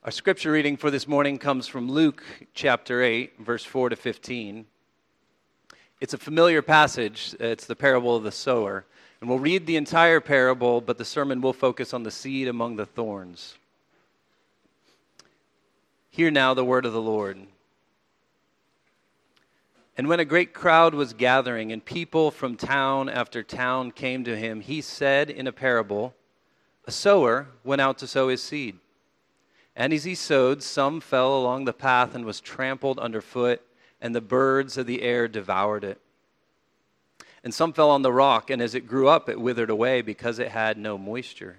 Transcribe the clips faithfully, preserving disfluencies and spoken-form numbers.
Our scripture reading for this morning comes from Luke chapter eight, verse four to fifteen. It's a familiar passage. It's the parable of the sower. And we'll read the entire parable, but the sermon will focus on the seed among the thorns. Hear now the word of the Lord. And when a great crowd was gathering, and people from town after town came to him, he said in a parable, "A sower went out to sow his seed. And as he sowed, some fell along the path and was trampled underfoot, and the birds of the air devoured it. And some fell on the rock, and as it grew up, it withered away because it had no moisture.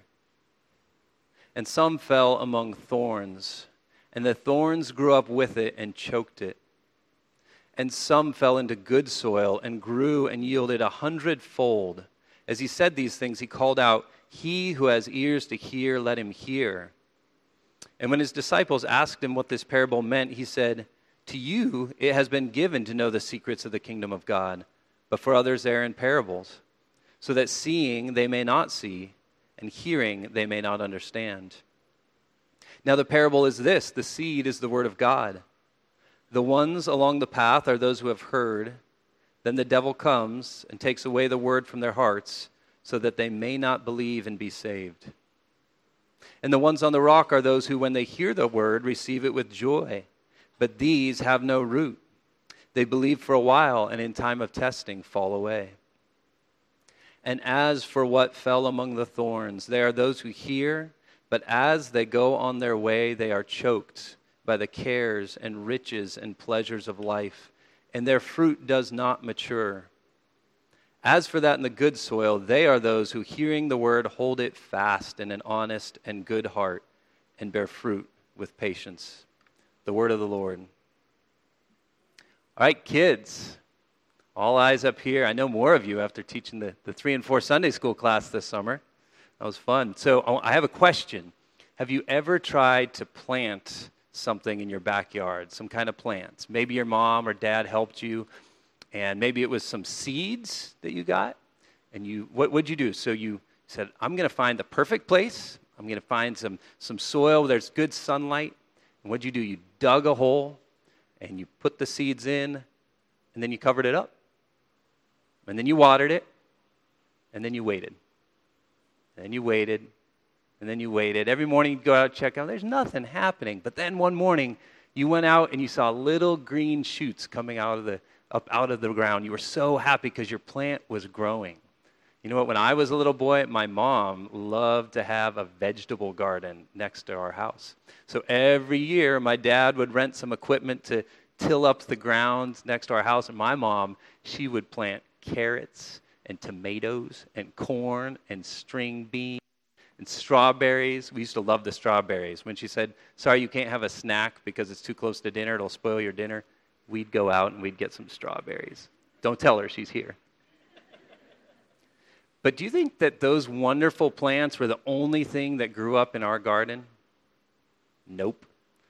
And some fell among thorns, and the thorns grew up with it and choked it. And some fell into good soil and grew and yielded a hundredfold." As he said these things, he called out, "He who has ears to hear, let him hear." And when his disciples asked him what this parable meant, he said, "To you it has been given to know the secrets of the kingdom of God, but for others they are in parables, so that seeing they may not see, and hearing they may not understand. Now the parable is this: the seed is the word of God. The ones along the path are those who have heard. Then the devil comes and takes away the word from their hearts, so that they may not believe and be saved. And the ones on the rock are those who, when they hear the word, receive it with joy. But these have no root. They believe for a while, and in time of testing fall away. And as for what fell among the thorns, they are those who hear, but as they go on their way, they are choked by the cares and riches and pleasures of life, and their fruit does not mature. As for that in the good soil, they are those who, hearing the word, hold it fast in an honest and good heart, and bear fruit with patience." The word of the Lord. All right, kids, all eyes up here. I know more of you after teaching the, the three and four Sunday school class this summer. That was fun. So I have a question. Have you ever tried to plant something in your backyard, some kind of plants? Maybe your mom or dad helped you, and maybe it was some seeds that you got. And you, what would you do? So you said, "I'm going to find the perfect place. I'm going to find some, some soil where there's good sunlight." And what'd you do? You dug a hole, and you put the seeds in, and then you covered it up. And then you watered it, and then you waited. And then you waited, and then you waited. Every morning you'd go out and check out. There's nothing happening. But then one morning, you went out and you saw little green shoots coming out of the up out of the ground. You were so happy because your plant was growing. You know what? When I was a little boy, my mom loved to have a vegetable garden next to our house. So every year, my dad would rent some equipment to till up the ground next to our house. And my mom, she would plant carrots and tomatoes and corn and string beans and strawberries. We used to love the strawberries. When she said, "Sorry, you can't have a snack because it's too close to dinner, it'll spoil your dinner," we'd go out and we'd get some strawberries. Don't tell her, she's here. But do you think that those wonderful plants were the only thing that grew up in our garden? Nope.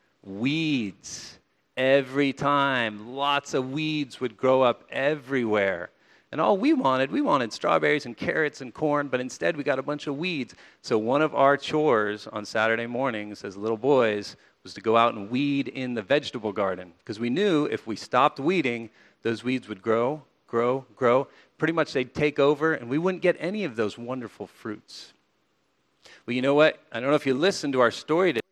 Weeds. Every time, lots of weeds would grow up everywhere. And all we wanted, we wanted strawberries and carrots and corn, but instead we got a bunch of weeds. So one of our chores on Saturday mornings as little boys was to go out and weed in the vegetable garden, because we knew if we stopped weeding, those weeds would grow, grow, grow. Pretty much they'd take over, and we wouldn't get any of those wonderful fruits. Well, you know what? I don't know if you listened to our story today.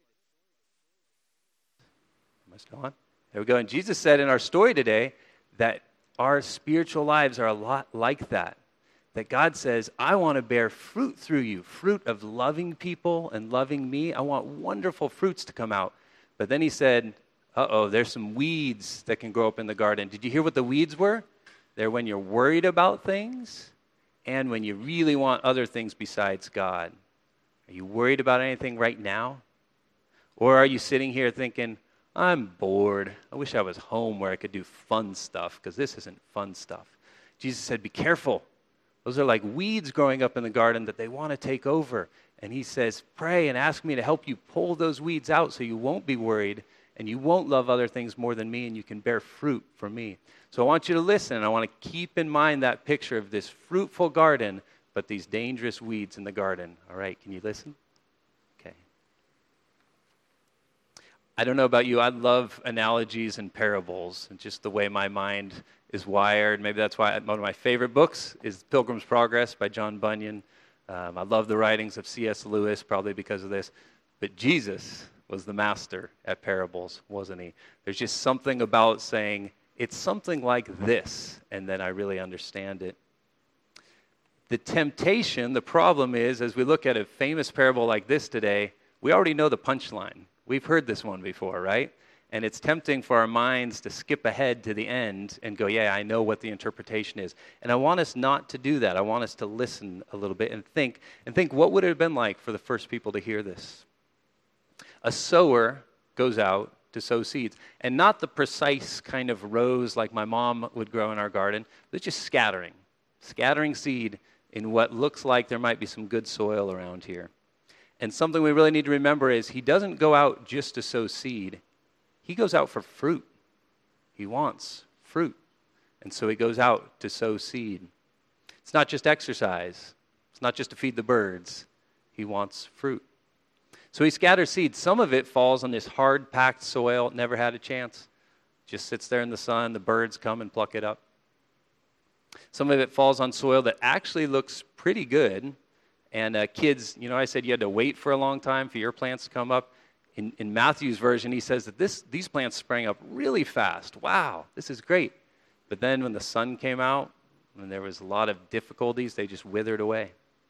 Am I still on? There we go. And Jesus said in our story today that our spiritual lives are a lot like that. That God says, "I want to bear fruit through you, fruit of loving people and loving me. I want wonderful fruits to come out." But then he said, uh-oh, there's some weeds that can grow up in the garden. Did you hear what the weeds were? They're when you're worried about things and when you really want other things besides God. Are you worried about anything right now? Or are you sitting here thinking, "I'm bored. I wish I was home where I could do fun stuff, because this isn't fun stuff." Jesus said, be careful. Those are like weeds growing up in the garden that they want to take over. And he says, pray and ask me to help you pull those weeds out so you won't be worried and you won't love other things more than me, and you can bear fruit for me. So I want you to listen. I want to keep in mind that picture of this fruitful garden, but these dangerous weeds in the garden. All right, can you listen? Okay. I don't know about you, I love analogies and parables, and just the way my mind is wired. Maybe that's why one of my favorite books is Pilgrim's Progress by John Bunyan. Um, I love the writings of C S Lewis, probably because of this. But Jesus was the master at parables, wasn't he? There's just something about saying, it's something like this, and then I really understand it. The temptation, the problem is, as we look at a famous parable like this today, we already know the punchline. We've heard this one before, right? And it's tempting for our minds to skip ahead to the end and go, yeah, I know what the interpretation is. And I want us not to do that. I want us to listen a little bit and think, and think what would it have been like for the first people to hear this? A sower goes out to sow seeds. And not the precise kind of rows like my mom would grow in our garden, but just scattering. Scattering seed in what looks like there might be some good soil around here. And something we really need to remember is he doesn't go out just to sow seed. He goes out for fruit. He wants fruit. And so he goes out to sow seed. It's not just exercise. It's not just to feed the birds. He wants fruit. So he scatters seed. Some of it falls on this hard-packed soil, never had a chance. Just sits there in the sun. The birds come and pluck it up. Some of it falls on soil that actually looks pretty good. And uh, kids, you know, I said you had to wait for a long time for your plants to come up. In, in Matthew's version, he says that this these plants sprang up really fast. Wow, this is great. But then when the sun came out, and there was a lot of difficulties, they just withered away.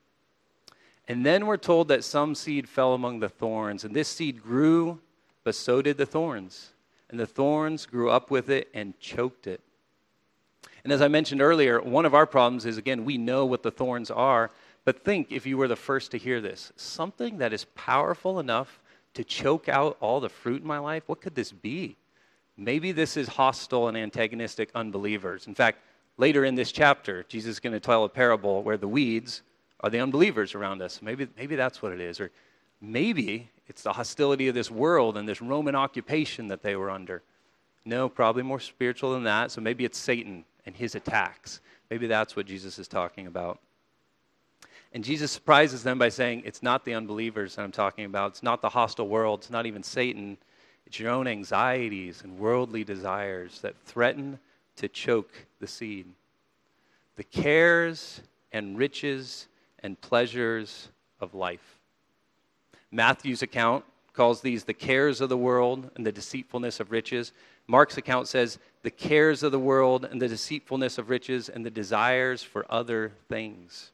And then we're told that some seed fell among the thorns, and this seed grew, but so did the thorns. And the thorns grew up with it and choked it. And as I mentioned earlier, one of our problems is, again, we know what the thorns are, but think if you were the first to hear this, something that is powerful enough to choke out all the fruit in my life, what could this be? Maybe this is hostile and antagonistic unbelievers. In fact, later in this chapter, Jesus is going to tell a parable where the weeds are the unbelievers around us. Maybe, maybe that's what it is. Or maybe it's the hostility of this world and this Roman occupation that they were under. No, probably more spiritual than that. So maybe it's Satan and his attacks. Maybe that's what Jesus is talking about. And Jesus surprises them by saying, it's not the unbelievers that I'm talking about. It's not the hostile world. It's not even Satan. It's your own anxieties and worldly desires that threaten to choke the seed. The cares and riches and pleasures of life. Matthew's account calls these the cares of the world and the deceitfulness of riches. Mark's account says the cares of the world and the deceitfulness of riches and the desires for other things.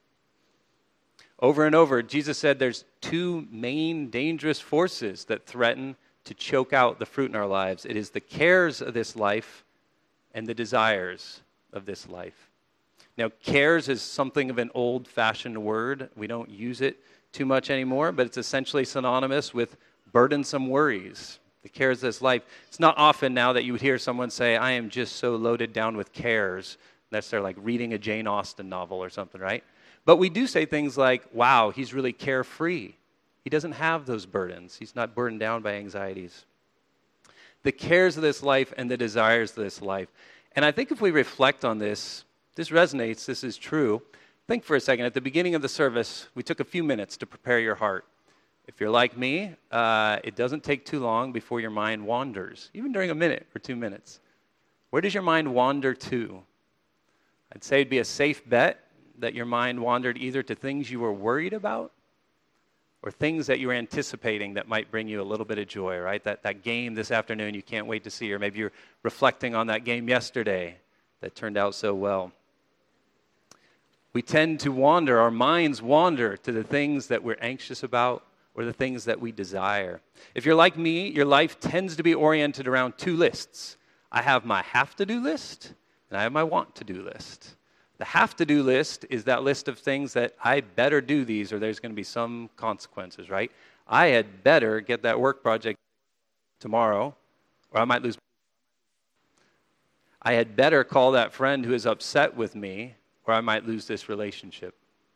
Over and over, Jesus said there's two main dangerous forces that threaten to choke out the fruit in our lives. It is the cares of this life and the desires of this life. Now, cares is something of an old-fashioned word. We don't use it too much anymore, but it's essentially synonymous with burdensome worries. The cares of this life. It's not often now that you would hear someone say, I am just so loaded down with cares. Unless they're like reading a Jane Austen novel or something, right? But we do say things like, wow, he's really carefree. He doesn't have those burdens. He's not burdened down by anxieties. The cares of this life and the desires of this life. And I think if we reflect on this, this resonates, this is true. Think for a second. At the beginning of the service, we took a few minutes to prepare your heart. If you're like me, uh, it doesn't take too long before your mind wanders, even during a minute or two minutes. Where does your mind wander to? I'd say it'd be a safe bet that your mind wandered either to things you were worried about or things that you were anticipating that might bring you a little bit of joy, right? That, that game this afternoon you can't wait to see, or maybe you're reflecting on that game yesterday that turned out so well. We tend to wander, our minds wander to the things that we're anxious about or the things that we desire. If you're like me, your life tends to be oriented around two lists. I have my have-to-do list, and I have my want-to-do list. The have-to-do list is that list of things that I better do these or there's going to be some consequences, right? I had better get that work project tomorrow or I might lose. I had better call that friend who is upset with me or I might lose this relationship.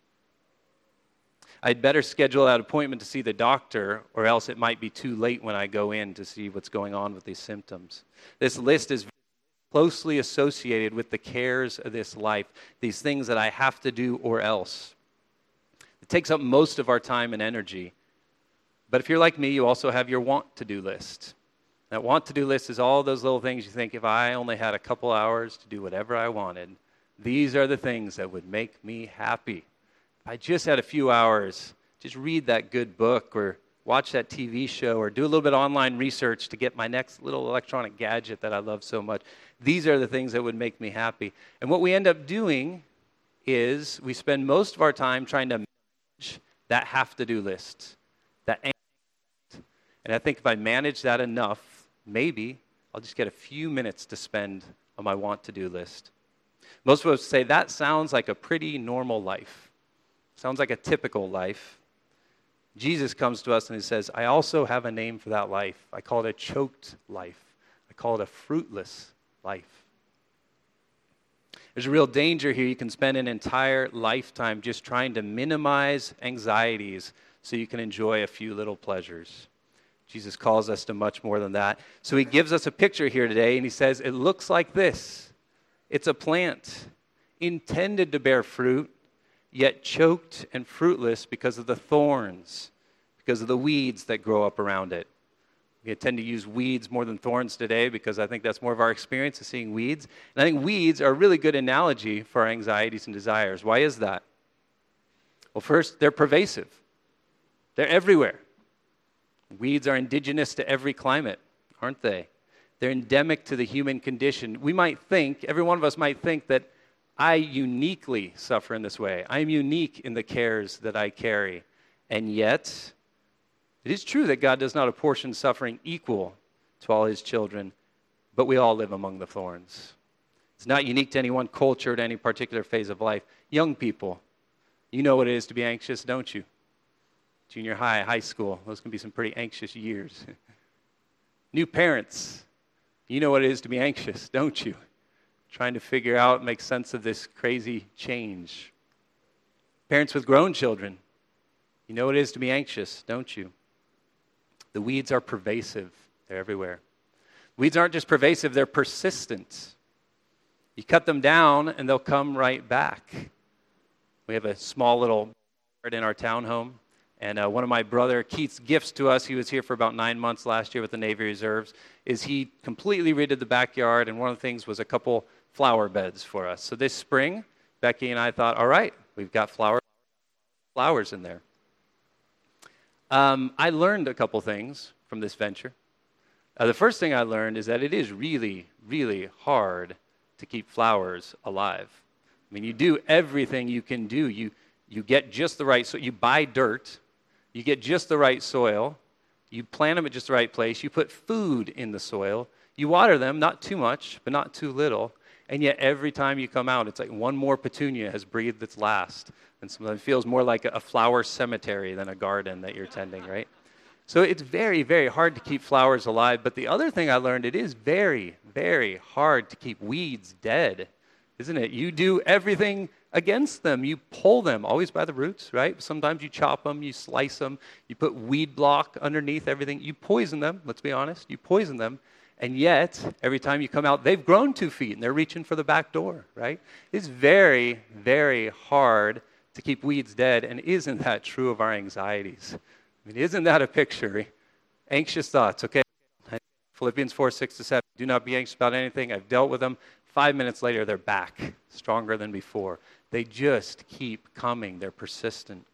I'd better schedule that appointment to see the doctor or else it might be too late when I go in to see what's going on with these symptoms. This list is closely associated with the cares of this life, these things that I have to do or else. It takes up most of our time and energy. But if you're like me, you also have your want-to-do list. That want-to-do list is all those little things you think, if I only had a couple hours to do whatever I wanted, these are the things that would make me happy. If I just had a few hours, just read that good book or watch that T V show or do a little bit of online research to get my next little electronic gadget that I love so much. These are the things that would make me happy. And what we end up doing is we spend most of our time trying to manage that have-to-do list. That, and I think if I manage that enough, maybe I'll just get a few minutes to spend on my want-to-do list. Most of us say that sounds like a pretty normal life. Sounds like a typical life. Jesus comes to us and he says, I also have a name for that life. I call it a choked life. I call it a fruitless life. There's a real danger here. You can spend an entire lifetime just trying to minimize anxieties so you can enjoy a few little pleasures. Jesus calls us to much more than that. So he gives us a picture here today, and he says, it looks like this. It's a plant intended to bear fruit, yet choked and fruitless because of the thorns, because of the weeds that grow up around it. We tend to use weeds more than thorns today because I think that's more of our experience of seeing weeds. And I think weeds are a really good analogy for our anxieties and desires. Why is that? Well, first, they're pervasive. They're everywhere. Weeds are indigenous to every climate, aren't they? They're endemic to the human condition. We might think, every one of us might think that I uniquely suffer in this way. I am unique in the cares that I carry. And yet, it is true that God does not apportion suffering equal to all his children, but we all live among the thorns. It's not unique to any one culture, to any particular phase of life. Young people, you know what it is to be anxious, don't you? Junior high, high school, those can be some pretty anxious years. New parents, you know what it is to be anxious, don't you? Trying to figure out, make sense of this crazy change. Parents with grown children, you know what it is to be anxious, don't you? The weeds are pervasive. They're everywhere. Weeds aren't just pervasive, they're persistent. You cut them down and they'll come right back. We have a small little garden in our townhome. And uh, one of my brother Keith's gifts to us, he was here for about nine months last year with the Navy Reserves, is he completely redid the backyard, and one of the things was a couple flower beds for us. So this spring, Becky and I thought, all right, we've got flower, flowers in there. Um, I learned a couple things from this venture. Uh, the first thing I learned is that it is really, really hard to keep flowers alive. I mean, you do everything you can do. You you get just the right, so you buy dirt, you get just the right soil, you plant them at just the right place, you put food in the soil, you water them, not too much, but not too little, and yet every time you come out, it's like one more petunia has breathed its last. And so it feels more like a flower cemetery than a garden that you're tending, right? So it's very, very hard to keep flowers alive. But the other thing I learned, it is very, very hard to keep weeds dead, isn't it? You do everything against them. You pull them, always by the roots, right? Sometimes you chop them, you slice them, you put weed block underneath everything. You poison them, let's be honest. You poison them. And yet, every time you come out, they've grown two feet and they're reaching for the back door, right? It's very, very hard to keep weeds dead. And isn't that true of our anxieties? I mean, isn't that a picture? Anxious thoughts, okay? Philippians four, six to seven. Do not be anxious about anything. I've dealt with them. Five minutes later, they're back, stronger than before. They just keep coming. They're persistent.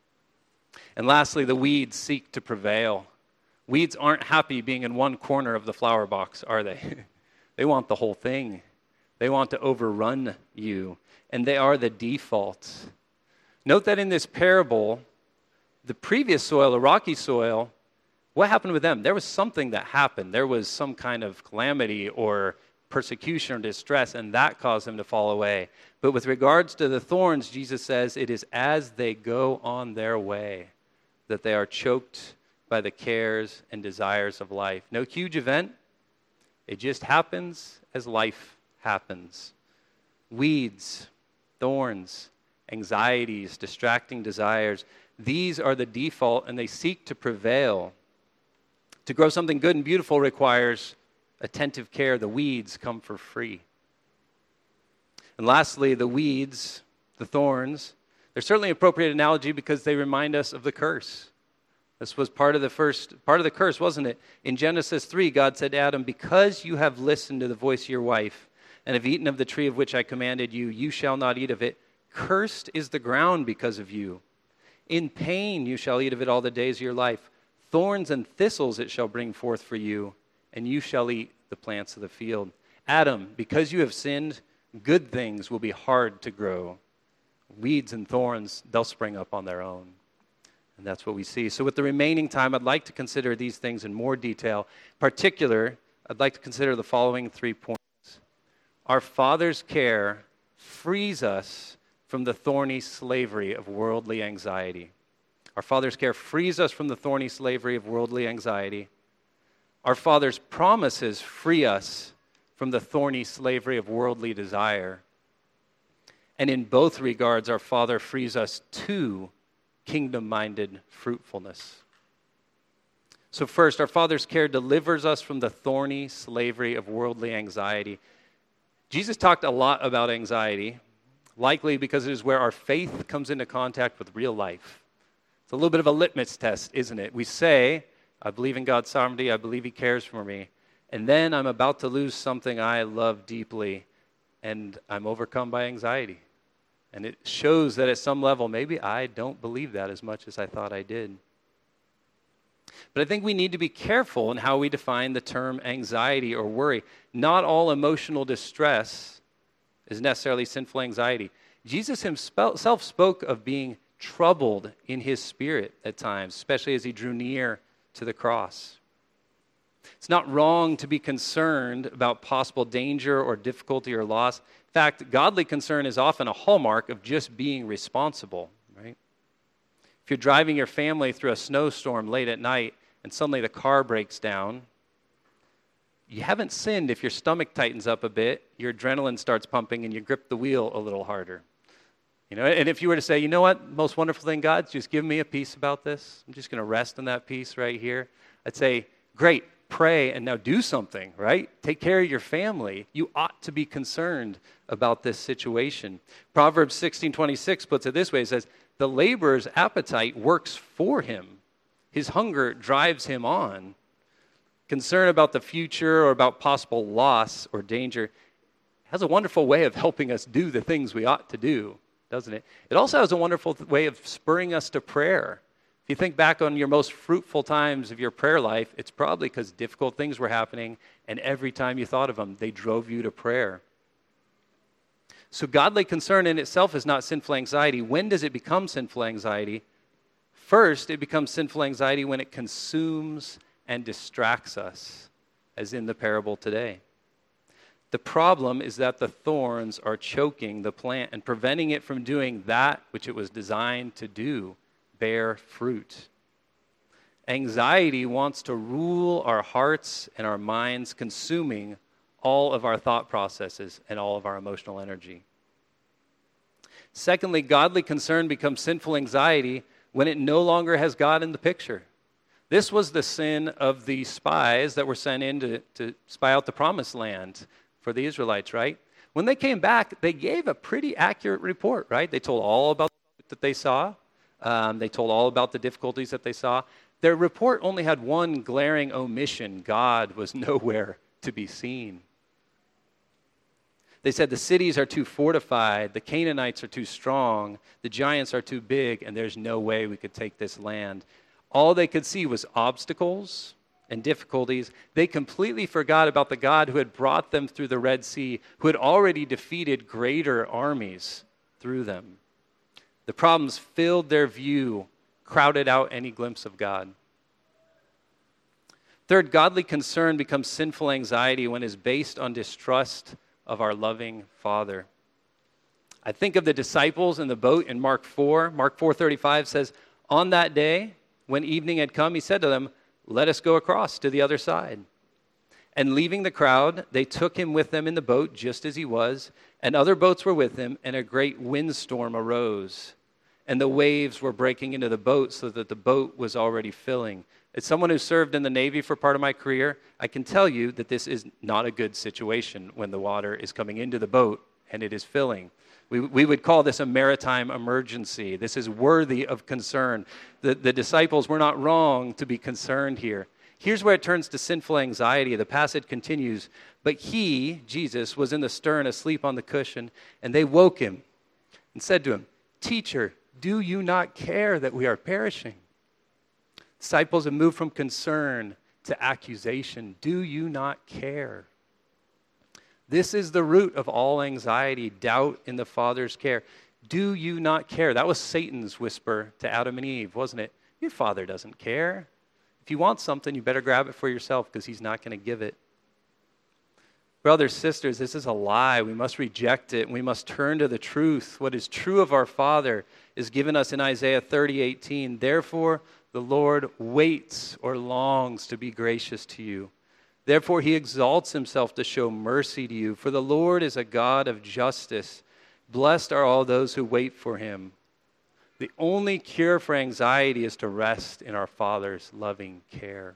And lastly, the weeds seek to prevail. Weeds aren't happy being in one corner of the flower box, are they? They want the whole thing. They want to overrun you. And they are the default. Note that in this parable, the previous soil, the rocky soil, what happened with them? There was something that happened. There was some kind of calamity or persecution or distress, and that caused them to fall away. But with regards to the thorns, Jesus says it is as they go on their way that they are choked by the cares and desires of life. No huge event. It just happens as life happens. Weeds, thorns, anxieties, distracting desires, these are the default, and they seek to prevail. To grow something good and beautiful requires attentive care. The weeds come for free. And lastly, the weeds, the thorns, they're certainly an appropriate analogy because they remind us of the curse. This was part of the first, part of the curse, wasn't it? In Genesis three, God said to Adam, because you have listened to the voice of your wife and have eaten of the tree of which I commanded you, you shall not eat of it. Cursed is the ground because of you. In pain you shall eat of it all the days of your life. Thorns and thistles it shall bring forth for you, and you shall eat the plants of the field. Adam, because you have sinned, good things will be hard to grow. Weeds and thorns, they'll spring up on their own. And that's what we see. So with the remaining time, I'd like to consider these things in more detail. In particular, I'd like to consider the following three points. Our Father's care frees us from the thorny slavery of worldly anxiety. Our Father's care frees us from the thorny slavery of worldly anxiety. Our Father's promises free us from the thorny slavery of worldly desire. And in both regards, our Father frees us to kingdom-minded fruitfulness. So first, our Father's care delivers us from the thorny slavery of worldly anxiety. Jesus talked a lot about anxiety, likely because it is where our faith comes into contact with real life. It's a little bit of a litmus test, isn't it? We say, I believe in God's sovereignty, I believe He cares for me, and then I'm about to lose something I love deeply, and I'm overcome by anxiety. And it shows that at some level, maybe I don't believe that as much as I thought I did. But I think we need to be careful in how we define the term anxiety or worry. Not all emotional distress is necessarily sinful anxiety. Jesus himself spoke of being troubled in his spirit at times, especially as he drew near to the cross. It's not wrong to be concerned about possible danger or difficulty or loss. In fact, godly concern is often a hallmark of just being responsible, right? If you're driving your family through a snowstorm late at night and suddenly the car breaks down, you haven't sinned if your stomach tightens up a bit, your adrenaline starts pumping, and you grip the wheel a little harder. You know, and if you were to say, you know what, most wonderful thing, God's just give me a peace about this. I'm just going to rest in that peace right here. I'd say, great, pray and now do something, right? Take care of your family. You ought to be concerned about this situation. Proverbs sixteen twenty-six puts it this way. It says, the laborer's appetite works for him. His hunger drives him on. Concern about the future or about possible loss or danger has a wonderful way of helping us do the things we ought to do, doesn't it? It also has a wonderful th- way of spurring us to prayer. If you think back on your most fruitful times of your prayer life, it's probably because difficult things were happening, and every time you thought of them, they drove you to prayer. So godly concern in itself is not sinful anxiety. When does it become sinful anxiety? First, it becomes sinful anxiety when it consumes and distracts us, as in the parable today. The problem is that the thorns are choking the plant and preventing it from doing that which it was designed to do, bear fruit. Anxiety wants to rule our hearts and our minds, consuming all of our thought processes and all of our emotional energy. Secondly, godly concern becomes sinful anxiety when it no longer has God in the picture. This was the sin of the spies that were sent in to, to spy out the promised land for the Israelites, right? When they came back, they gave a pretty accurate report, right? They told all about that they saw. Um, they told all about the difficulties that they saw. Their report only had one glaring omission. God was nowhere to be seen. They said the cities are too fortified, the Canaanites are too strong, the giants are too big, and there's no way we could take this land. All they could see was obstacles and difficulties. They completely forgot about the God who had brought them through the Red Sea, who had already defeated greater armies through them. The problems filled their view, crowded out any glimpse of God. Third, godly concern becomes sinful anxiety when it is based on distrust of our loving Father. I think of the disciples in the boat in Mark four. Mark four thirty-five says, on that day, when evening had come, he said to them, let us go across to the other side. And leaving the crowd, they took him with them in the boat just as he was, and other boats were with him, and a great windstorm arose. And the waves were breaking into the boat so that the boat was already filling. As someone who served in the Navy for part of my career, I can tell you that this is not a good situation when the water is coming into the boat and it is filling. We, we would call this a maritime emergency. This is worthy of concern. The, the disciples were not wrong to be concerned here. Here's where it turns to sinful anxiety. The passage continues, but he, Jesus, was in the stern asleep on the cushion, and they woke him and said to him, "Teacher, do you not care that we are perishing?" Disciples have moved from concern to accusation. Do you not care? This is the root of all anxiety, doubt in the Father's care. Do you not care? That was Satan's whisper to Adam and Eve, wasn't it? Your Father doesn't care. If you want something, you better grab it for yourself because he's not going to give it. Brothers, sisters, this is a lie. We must reject it, and we must turn to the truth. What is true of our Father is given us in Isaiah thirty eighteen. Therefore, the Lord waits or longs to be gracious to you. Therefore, he exalts himself to show mercy to you. For the Lord is a God of justice. Blessed are all those who wait for him. The only cure for anxiety is to rest in our Father's loving care.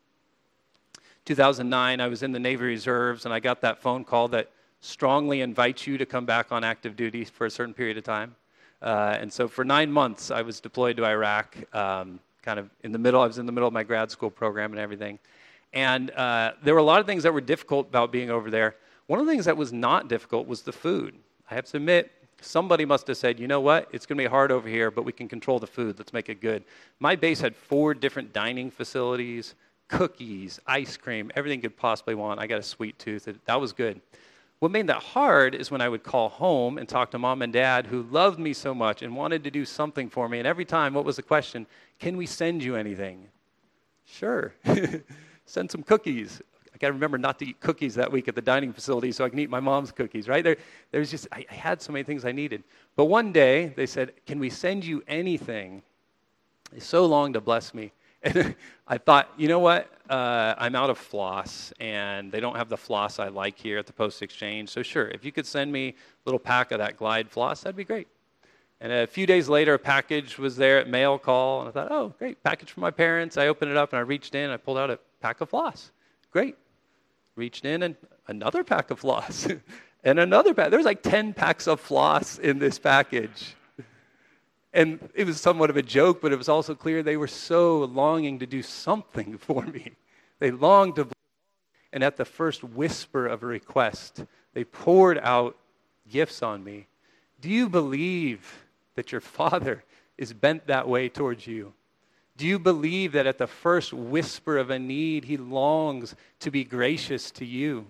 two thousand nine, I was in the Navy Reserves, and I got that phone call that strongly invites you to come back on active duty for a certain period of time. Uh, and so for nine months, I was deployed to Iraq, um, kind of in the middle. I was in the middle of my grad school program and everything. And uh, there were a lot of things that were difficult about being over there. One of the things that was not difficult was the food. I have to admit, somebody must have said, you know what, it's going to be hard over here, but we can control the food. Let's make it good. My base had four different dining facilities, cookies, ice cream, everything you could possibly want. I got a sweet tooth. That was good. What made that hard is when I would call home and talk to mom and dad who loved me so much and wanted to do something for me. And every time, what was the question? Can we send you anything? Sure. Send some cookies. I got to remember not to eat cookies that week at the dining facility so I can eat my mom's cookies, right? There, there was just, I, I had so many things I needed. But one day, they said, can we send you anything? They so longed to bless me. And I thought, you know what? Uh, I'm out of floss, and they don't have the floss I like here at the Post Exchange. So sure, if you could send me a little pack of that Glide floss, that'd be great. And a few days later, a package was there at mail call, and I thought, oh, great, package from my parents. I opened it up, and I reached in, and I pulled out a pack of floss. Great. Reached in, and another pack of floss, and another pack. There was like ten packs of floss in this package. And it was somewhat of a joke, but it was also clear they were so longing to do something for me. They longed to, and at the first whisper of a request, they poured out gifts on me. Do you believe that your Father is bent that way towards you? Do you believe that at the first whisper of a need, he longs to be gracious to you?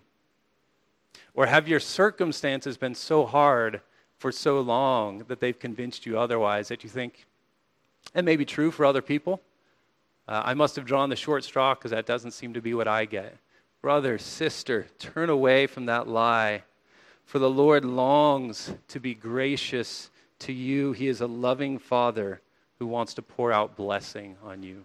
Or have your circumstances been so hard for so long that they've convinced you otherwise, that you think, that may be true for other people. Uh, I must have drawn the short straw because that doesn't seem to be what I get. Brother, sister, turn away from that lie. For the Lord longs to be gracious to you. He is a loving Father who wants to pour out blessing on you.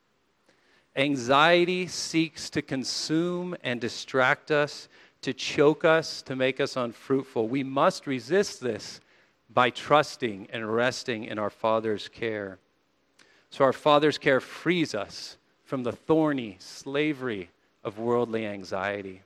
Anxiety seeks to consume and distract us, to choke us, to make us unfruitful. We must resist this by trusting and resting in our Father's care. So our Father's care frees us from the thorny slavery of worldly anxiety.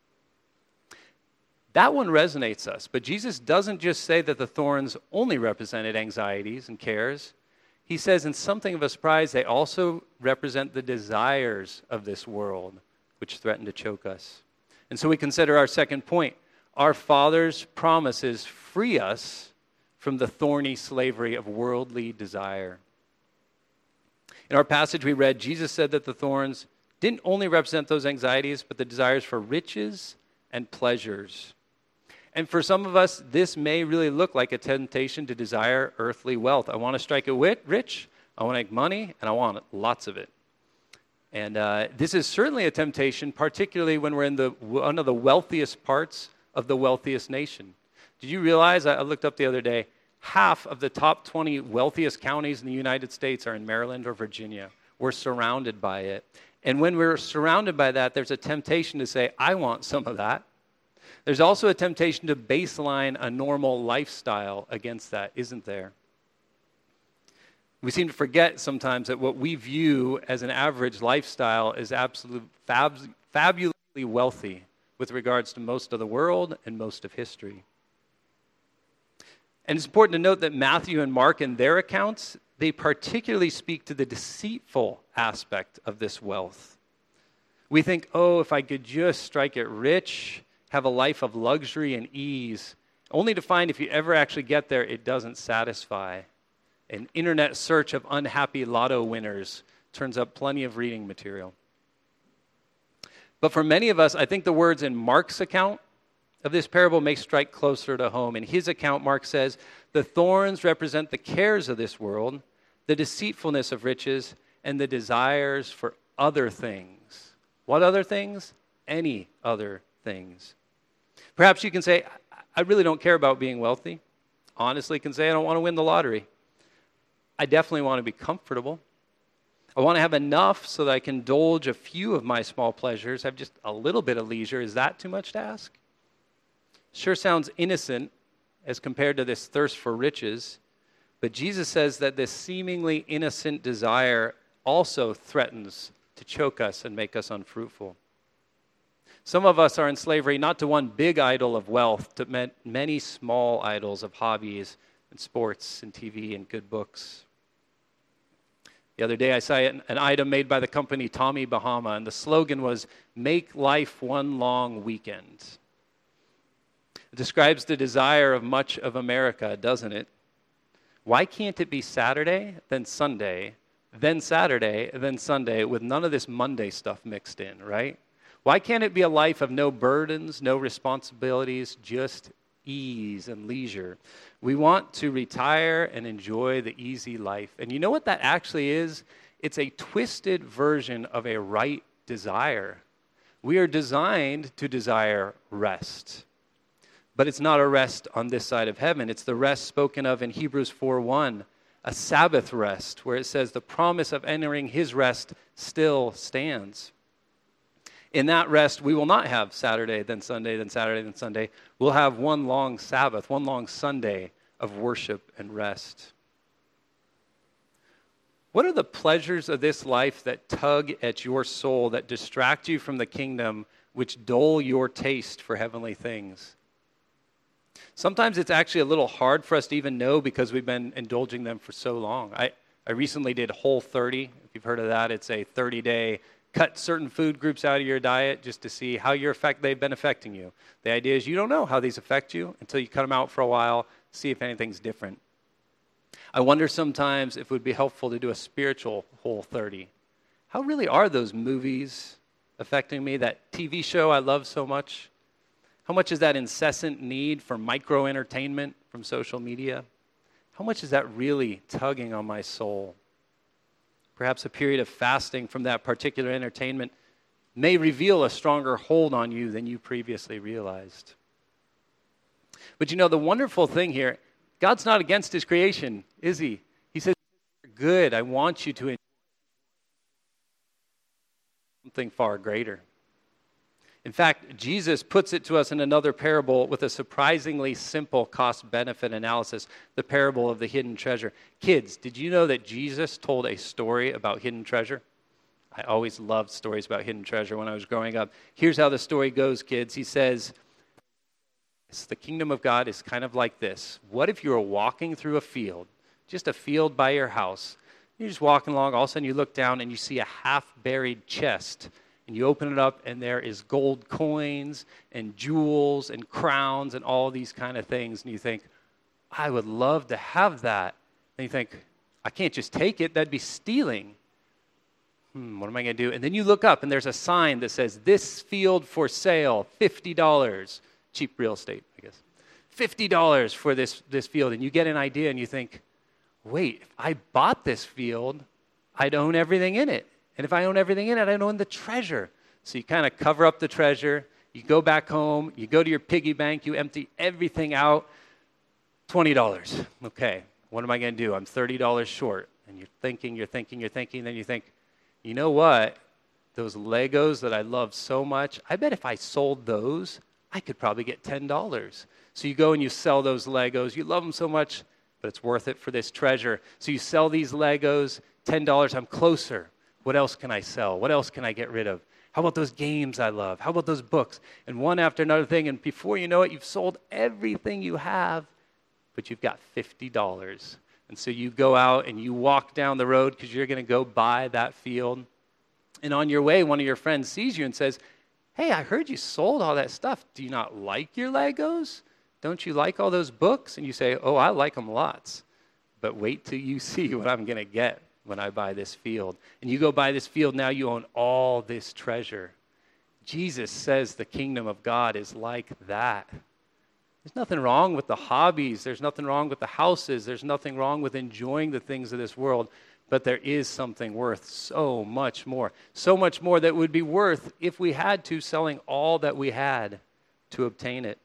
That one resonates us, but Jesus doesn't just say that the thorns only represented anxieties and cares. He says in something of a surprise, they also represent the desires of this world, which threaten to choke us. And so we consider our second point. Our Father's promises free us from the thorny slavery of worldly desire. In our passage we read, Jesus said that the thorns didn't only represent those anxieties, but the desires for riches and pleasures. And for some of us, this may really look like a temptation to desire earthly wealth. I want to strike it rich, I want to make money, and I want lots of it. And uh, this is certainly a temptation, particularly when we're in the one of the wealthiest parts of the wealthiest nation. Did you realize, I looked up the other day, half of the top twenty wealthiest counties in the United States are in Maryland or Virginia. We're surrounded by it. And when we're surrounded by that, there's a temptation to say, I want some of that. There's also a temptation to baseline a normal lifestyle against that, isn't there? We seem to forget sometimes that what we view as an average lifestyle is absolutely fab- fabulously wealthy with regards to most of the world and most of history. And it's important to note that Matthew and Mark, in their accounts, they particularly speak to the deceitful aspect of this wealth. We think, oh, if I could just strike it rich, have a life of luxury and ease, only to find if you ever actually get there, it doesn't satisfy. An internet search of unhappy lotto winners turns up plenty of reading material. But for many of us, I think the words in Mark's account of this parable may strike closer to home. In his account, Mark says, the thorns represent the cares of this world, the deceitfulness of riches, and the desires for other things. What other things? Any other things. Perhaps you can say, I really don't care about being wealthy. Honestly, can say I don't want to win the lottery. I definitely want to be comfortable. I want to have enough so that I can indulge a few of my small pleasures, have just a little bit of leisure. Is that too much to ask? Sure sounds innocent as compared to this thirst for riches, but Jesus says that this seemingly innocent desire also threatens to choke us and make us unfruitful. Some of us are in slavery not to one big idol of wealth, to many small idols of hobbies and sports and T V and good books. The other day I saw an, an item made by the company Tommy Bahama, and the slogan was, "Make life one long weekend." It describes the desire of much of America, doesn't it? Why can't it be Saturday, then Sunday, then Saturday, then Sunday, with none of this Monday stuff mixed in, right? Why can't it be a life of no burdens, no responsibilities, just ease and leisure? We want to retire and enjoy the easy life. And you know what that actually is? It's a twisted version of a right desire. We are designed to desire rest. But it's not a rest on this side of heaven. It's the rest spoken of in Hebrews four one, a Sabbath rest, where it says the promise of entering his rest still stands. In that rest, we will not have Saturday, then Sunday, then Saturday, then Sunday. We'll have one long Sabbath, one long Sunday of worship and rest. What are the pleasures of this life that tug at your soul, that distract you from the kingdom, which dull your taste for heavenly things? Sometimes it's actually a little hard for us to even know because we've been indulging them for so long. I, I recently did Whole thirty. If you've heard of that, it's a thirty-day cut certain food groups out of your diet just to see how your effect they've been affecting you. The idea is you don't know how these affect you until you cut them out for a while, see if anything's different. I wonder sometimes if it would be helpful to do a spiritual Whole thirty. How really are those movies affecting me? That T V show I love so much? How much is that incessant need for micro-entertainment from social media? How much is that really tugging on my soul? Perhaps a period of fasting from that particular entertainment may reveal a stronger hold on you than you previously realized. But you know, the wonderful thing here, God's not against his creation, is he? He says, good, I want you to enjoy something far greater. In fact, Jesus puts it to us in another parable with a surprisingly simple cost-benefit analysis, the parable of the hidden treasure. Kids, did you know that Jesus told a story about hidden treasure? I always loved stories about hidden treasure when I was growing up. Here's how the story goes, kids. He says, the kingdom of God is kind of like this. What if you were walking through a field, just a field by your house? You're just walking along, all of a sudden you look down and you see a half-buried chest. And you open it up, and there is gold coins and jewels and crowns and all these kind of things. And you think, I would love to have that. And you think, I can't just take it. That'd be stealing. Hmm, what am I going to do? And then you look up, and there's a sign that says, this field for sale, fifty dollars. Cheap real estate, I guess. fifty dollars for this, this field. And you get an idea, and you think, wait, if I bought this field, I'd own everything in it. And if I own everything in it, I own the treasure. So you kind of cover up the treasure. You go back home. You go to your piggy bank. You empty everything out. twenty dollars. Okay, what am I going to do? I'm thirty dollars short. And you're thinking, you're thinking, you're thinking. Then you think, you know what? Those Legos that I love so much, I bet if I sold those, I could probably get ten dollars. So you go and you sell those Legos. You love them so much, but it's worth it for this treasure. So you sell these Legos, ten dollars. I'm closer. What else can I sell? What else can I get rid of? How about those games I love? How about those books? And one after another thing, and before you know it, you've sold everything you have, but you've got fifty dollars. And so you go out and you walk down the road because you're going to go buy that field. And on your way, one of your friends sees you and says, hey, I heard you sold all that stuff. Do you not like your Legos? Don't you like all those books? And you say, oh, I like them lots. But wait till you see what I'm going to get when I buy this field. And you go buy this field, now you own all this treasure. Jesus says the kingdom of God is like that. There's nothing wrong with the hobbies. There's nothing wrong with the houses. There's nothing wrong with enjoying the things of this world. But there is something worth so much more. So much more that would be worth, if we had to, selling all that we had to obtain it.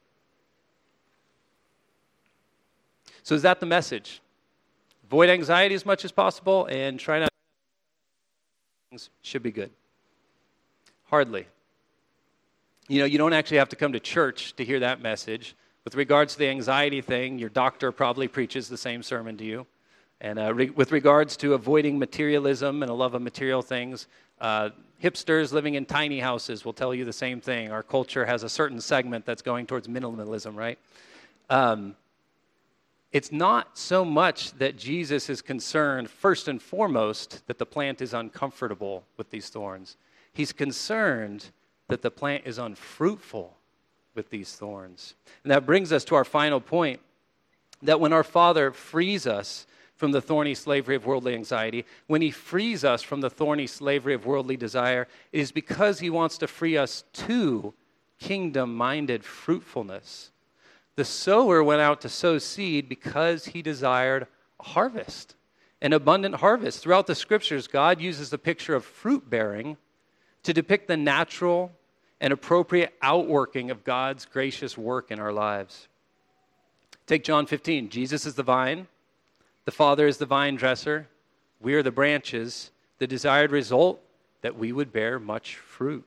So is that the message? Avoid anxiety as much as possible and try not things should be good. Hardly. You know, you don't actually have to come to church to hear that message. With regards to the anxiety thing, your doctor probably preaches the same sermon to you. And uh, re- with regards to avoiding materialism and a love of material things, uh, hipsters living in tiny houses will tell you the same thing. Our culture has a certain segment that's going towards minimalism, right? Um, it's not so much that Jesus is concerned, first and foremost, that the plant is uncomfortable with these thorns. He's concerned that the plant is unfruitful with these thorns. And that brings us to our final point, that when our Father frees us from the thorny slavery of worldly anxiety, when he frees us from the thorny slavery of worldly desire, it is because he wants to free us to kingdom-minded fruitfulness. The sower went out to sow seed because he desired a harvest, an abundant harvest. Throughout the scriptures, God uses the picture of fruit-bearing to depict the natural and appropriate outworking of God's gracious work in our lives. Take John fifteen. Jesus is the vine. The Father is the vine dresser. We are the branches. The desired result, that we would bear much fruit.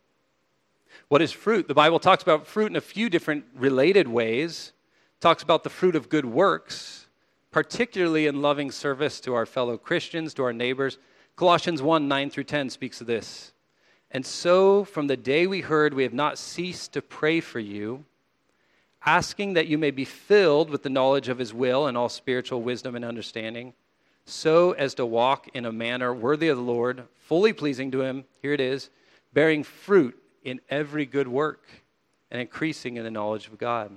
What is fruit? The Bible talks about fruit in a few different related ways. It talks about the fruit of good works, particularly in loving service to our fellow Christians, to our neighbors. Colossians one, nine through ten speaks of this. And so, from the day we heard, we have not ceased to pray for you, asking that you may be filled with the knowledge of his will and all spiritual wisdom and understanding, so as to walk in a manner worthy of the Lord, fully pleasing to him, here it is, bearing fruit in every good work and increasing in the knowledge of God.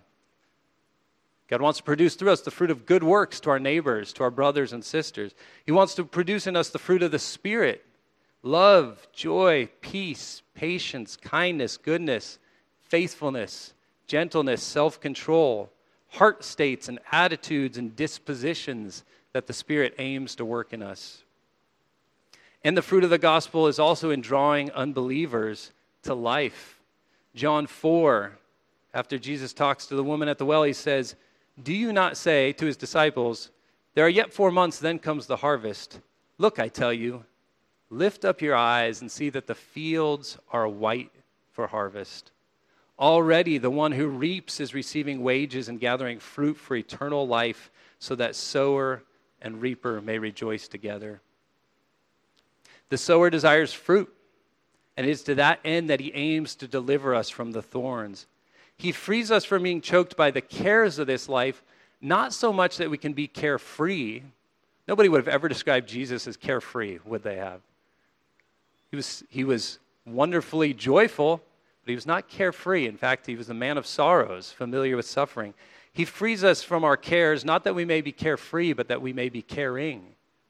God wants to produce through us the fruit of good works to our neighbors, to our brothers and sisters. He wants to produce in us the fruit of the Spirit, love, joy, peace, patience, kindness, goodness, faithfulness, gentleness, self-control, heart states and attitudes and dispositions that the Spirit aims to work in us. And the fruit of the gospel is also in drawing unbelievers to life. John four, after Jesus talks to the woman at the well, he says, do you not say to his disciples, there are yet four months, then comes the harvest. Look, I tell you, lift up your eyes and see that the fields are white for harvest. Already the one who reaps is receiving wages and gathering fruit for eternal life, so that sower and reaper may rejoice together. The sower desires fruit, and it is to that end that he aims to deliver us from the thorns. He frees us from being choked by the cares of this life, not so much that we can be carefree. Nobody would have ever described Jesus as carefree, would they have? He was, he was wonderfully joyful, but he was not carefree. In fact, he was a man of sorrows, familiar with suffering. He frees us from our cares, not that we may be carefree, but that we may be caring.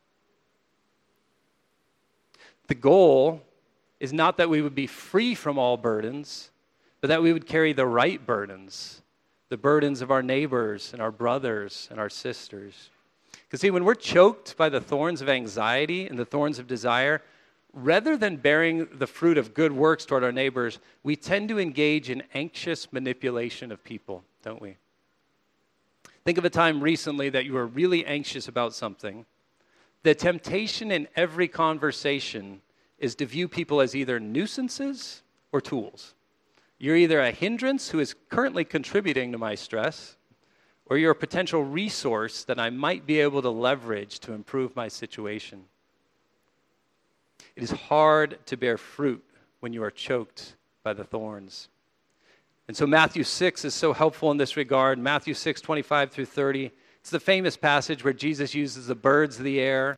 The goal is not that we would be free from all burdens, but that we would carry the right burdens, the burdens of our neighbors and our brothers and our sisters. Because see, when we're choked by the thorns of anxiety and the thorns of desire, rather than bearing the fruit of good works toward our neighbors, we tend to engage in anxious manipulation of people, don't we? Think of a time recently that you were really anxious about something. The temptation in every conversation is to view people as either nuisances or tools. You're either a hindrance who is currently contributing to my stress, or you're a potential resource that I might be able to leverage to improve my situation. It is hard to bear fruit when you are choked by the thorns. And so Matthew six is so helpful in this regard. Matthew six, twenty-five through thirty. It's the famous passage where Jesus uses the birds of the air.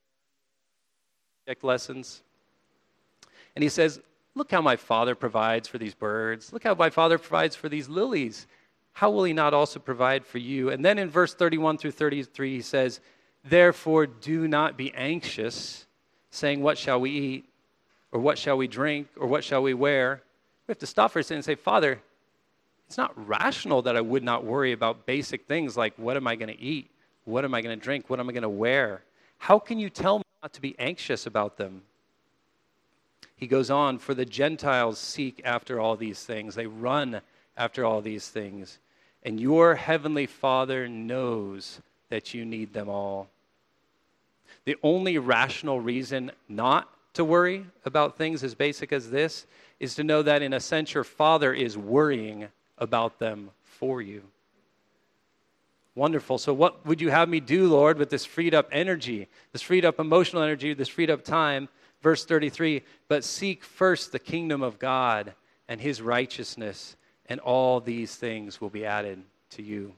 Lessons. And he says, look how my Father provides for these birds. Look how my Father provides for these lilies. How will he not also provide for you? And then in verse thirty-one through thirty-three, he says, therefore do not be anxious, saying, what shall we eat? Or what shall we drink? Or what shall we wear? We have to stop for a second and say, Father, it's not rational that I would not worry about basic things like what am I going to eat? What am I going to drink? What am I going to wear? How can you tell me not to be anxious about them? He goes on, for the Gentiles seek after all these things. They run after all these things. And your heavenly Father knows that you need them all. The only rational reason not to worry about things as basic as this is to know that in a sense your Father is worrying about them for you. Wonderful. So what would you have me do, Lord, with this freed up energy, this freed up emotional energy, this freed up time? Verse thirty-three, but seek first the kingdom of God and his righteousness, and all these things will be added to you.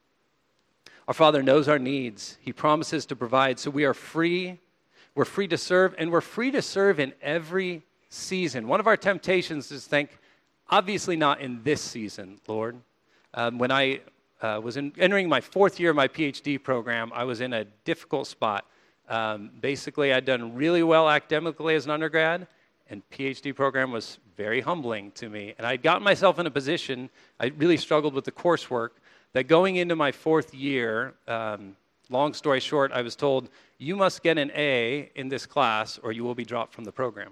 Our Father knows our needs. He promises to provide, so we are free. We're free to serve, and we're free to serve in every season. One of our temptations is to think, obviously not in this season, Lord. Um, when I uh, was in, entering my fourth year of my P H D program, I was in a difficult spot. Um, basically, I'd done really well academically as an undergrad, and P H D program was very humbling to me. And I'd gotten myself in a position, I really struggled with the coursework, that going into my fourth year, um, long story short, I was told, you must get an A in this class or you will be dropped from the program.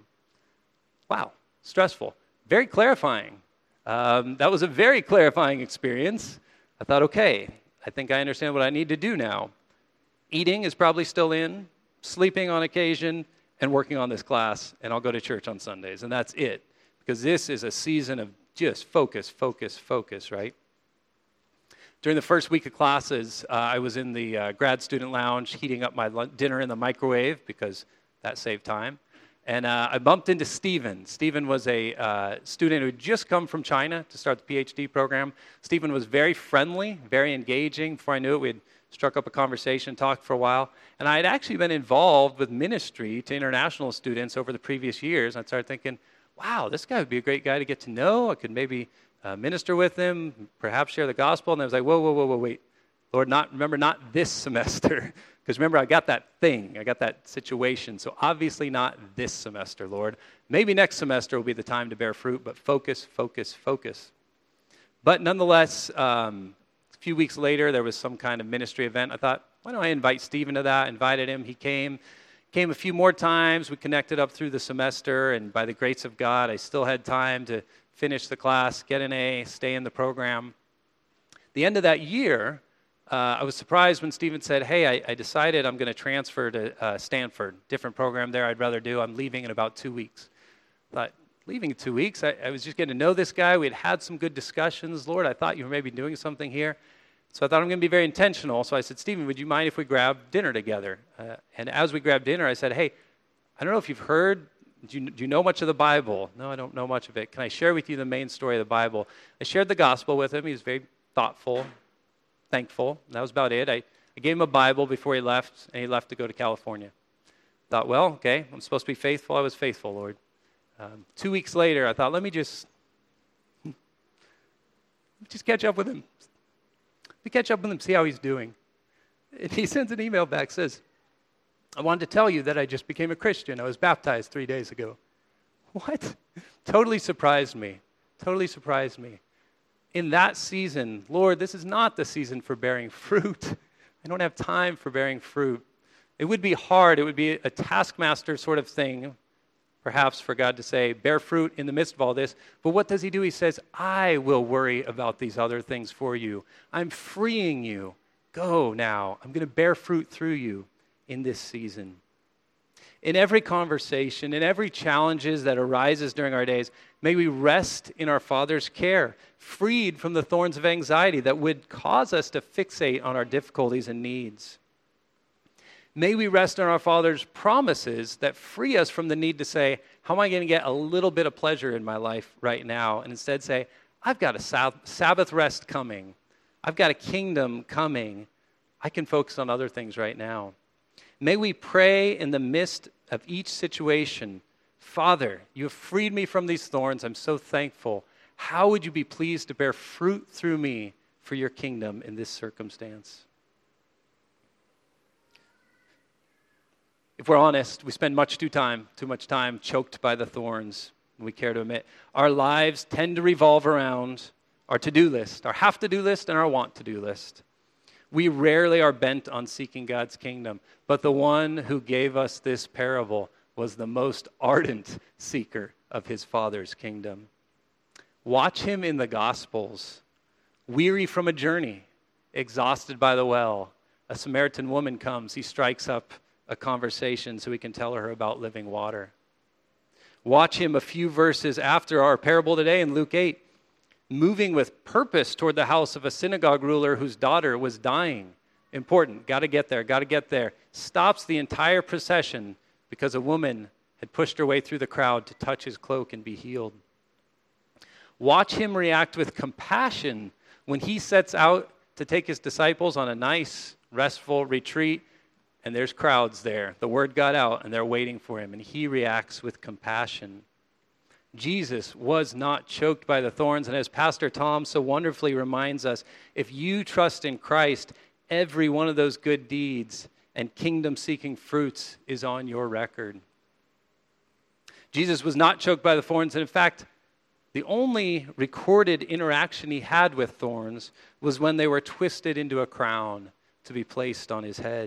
Wow, stressful. Very clarifying. Um, that was a very clarifying experience. I thought, okay, I think I understand what I need to do now. Eating is probably still in, sleeping on occasion, and working on this class, and I'll go to church on Sundays, and that's it. Because this is a season of just focus, focus, focus, right? During the first week of classes, uh, I was in the uh, grad student lounge heating up my lunch, dinner in the microwave because that saved time. And uh, I bumped into Stephen. Stephen was a uh, student who had just come from China to start the P H D program. Stephen was very friendly, very engaging. Before I knew it, we had struck up a conversation, talked for a while. And I had actually been involved with ministry to international students over the previous years. And I started thinking, wow, this guy would be a great guy to get to know. I could maybe uh, minister with him, perhaps share the gospel. And I was like, whoa, whoa, whoa, whoa, wait. Lord, not remember, not this semester. Because remember, I got that thing. I got that situation. So obviously not this semester, Lord. Maybe next semester will be the time to bear fruit, but focus, focus, focus. But nonetheless, um, a few weeks later, there was some kind of ministry event. I thought, why don't I invite Stephen to that? Invited him. He came. Came a few more times. We connected up through the semester, and by the grace of God, I still had time to finish the class, get an A, stay in the program. The end of that year, Uh, I was surprised when Stephen said, hey, I, I decided I'm going to transfer to uh, Stanford, different program there I'd rather do. I'm leaving in about two weeks. I thought, leaving in two weeks? I, I was just getting to know this guy. We had had some good discussions. Lord, I thought you were maybe doing something here. So I thought I'm going to be very intentional. So I said, Stephen, would you mind if we grab dinner together? Uh, and as we grabbed dinner, I said, hey, I don't know if you've heard, do you, do you know much of the Bible? No, I don't know much of it. Can I share with you the main story of the Bible? I shared the gospel with him. He was very thoughtful, thankful. That was about it. I, I gave him a Bible before he left, and he left to go to California. Thought, well, okay, I'm supposed to be faithful. I was faithful, Lord. Um, two weeks later, I thought, let me just, just catch up with him. Let me catch up with him, see how he's doing. And he sends an email back, says, I wanted to tell you that I just became a Christian. I was baptized three days ago. What? Totally surprised me. Totally surprised me. In that season, Lord, this is not the season for bearing fruit. I don't have time for bearing fruit. It would be hard. It would be a taskmaster sort of thing, perhaps, for God to say, bear fruit in the midst of all this. But what does he do? He says, I will worry about these other things for you. I'm freeing you. Go now. I'm going to bear fruit through you in this season. In every conversation, in every challenges that arises during our days, may we rest in our Father's care, freed from the thorns of anxiety that would cause us to fixate on our difficulties and needs. May we rest in our Father's promises that free us from the need to say, how am I going to get a little bit of pleasure in my life right now? And instead say, I've got a sab- Sabbath rest coming. I've got a kingdom coming. I can focus on other things right now. May we pray in the midst of each situation, Father, you have freed me from these thorns. I'm so thankful. How would you be pleased to bear fruit through me for your kingdom in this circumstance? If we're honest, we spend much too time, too much time choked by the thorns, we care to admit. Our lives tend to revolve around our to-do list, our have-to-do list and our want-to-do list. We rarely are bent on seeking God's kingdom, but the one who gave us this parable was the most ardent seeker of his Father's kingdom. Watch him in the Gospels, weary from a journey, exhausted by the well. A Samaritan woman comes, he strikes up a conversation so he can tell her about living water. Watch him a few verses after our parable today in Luke eight, moving with purpose toward the house of a synagogue ruler whose daughter was dying. Important, got to get there, got to get there. Stops the entire procession because a woman had pushed her way through the crowd to touch his cloak and be healed. Watch him react with compassion when he sets out to take his disciples on a nice, restful retreat, and there's crowds there. The word got out, and they're waiting for him, and he reacts with compassion. Jesus was not choked by the thorns, and as Pastor Tom so wonderfully reminds us, if you trust in Christ, every one of those good deeds and kingdom-seeking fruits is on your record. Jesus was not choked by the thorns, and in fact, the only recorded interaction he had with thorns was when they were twisted into a crown to be placed on his head.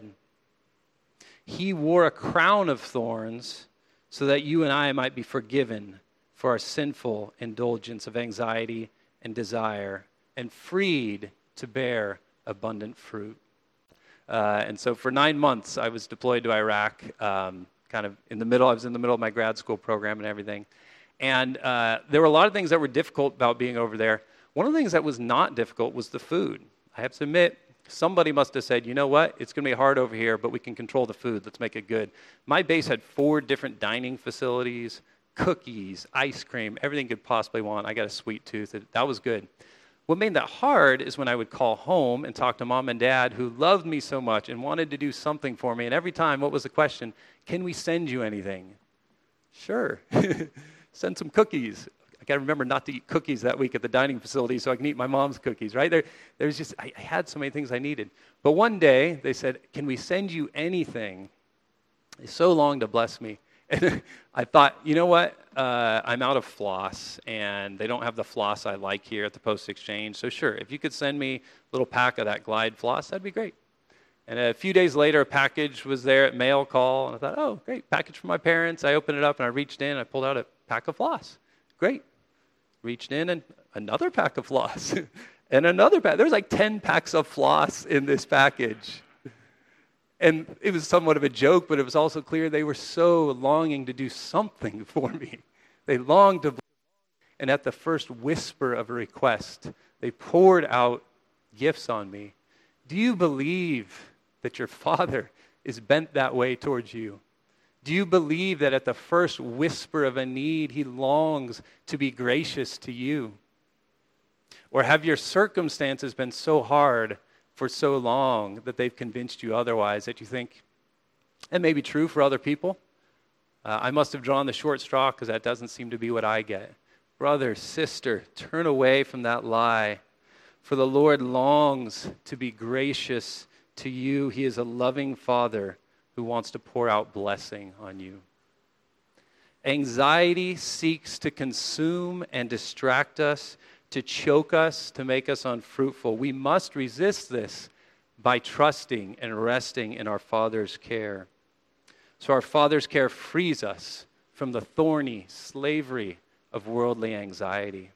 He wore a crown of thorns so that you and I might be forgiven for our sinful indulgence of anxiety and desire and freed to bear abundant fruit. Uh, and so for nine months, I was deployed to Iraq, um, kind of in the middle. I was in the middle of my grad school program and everything. And uh, there were a lot of things that were difficult about being over there. One of the things that was not difficult was the food. I have to admit, somebody must have said, you know what, it's going to be hard over here, but we can control the food. Let's make it good. My base had four different dining facilities, cookies, ice cream, everything you could possibly want. I got a sweet tooth. That was good. What made that hard is when I would call home and talk to mom and dad who loved me so much and wanted to do something for me. And every time, what was the question? Can we send you anything? Sure. Send some cookies. I got to remember not to eat cookies that week at the dining facility so I can eat my mom's cookies, right? There, there was just, I, I had so many things I needed. But one day, they said, can we send you anything? They so longed to bless me. And I thought, you know what? Uh, I'm out of floss, and they don't have the floss I like here at the Post Exchange. So sure, if you could send me a little pack of that Glide floss, that'd be great. And a few days later, a package was there at mail call, and I thought, oh, great, package from my parents. I opened it up, and I reached in, and I pulled out a pack of floss. Great. Reached in, and another pack of floss, and another pack. There was like ten packs of floss in this package. And it was somewhat of a joke, but it was also clear they were so longing to do something for me. They longed to, and at the first whisper of a request, they poured out gifts on me. Do you believe that your Father is bent that way towards you? Do you believe that at the first whisper of a need, he longs to be gracious to you? Or have your circumstances been so hard for so long that they've convinced you otherwise, that you think, it may be true for other people. Uh, I must have drawn the short straw because that doesn't seem to be what I get. Brother, sister, turn away from that lie. For the Lord longs to be gracious to you. He is a loving Father who wants to pour out blessing on you. Anxiety seeks to consume and distract us, to choke us, to make us unfruitful. We must resist this by trusting and resting in our Father's care. So our Father's care frees us from the thorny slavery of worldly anxiety.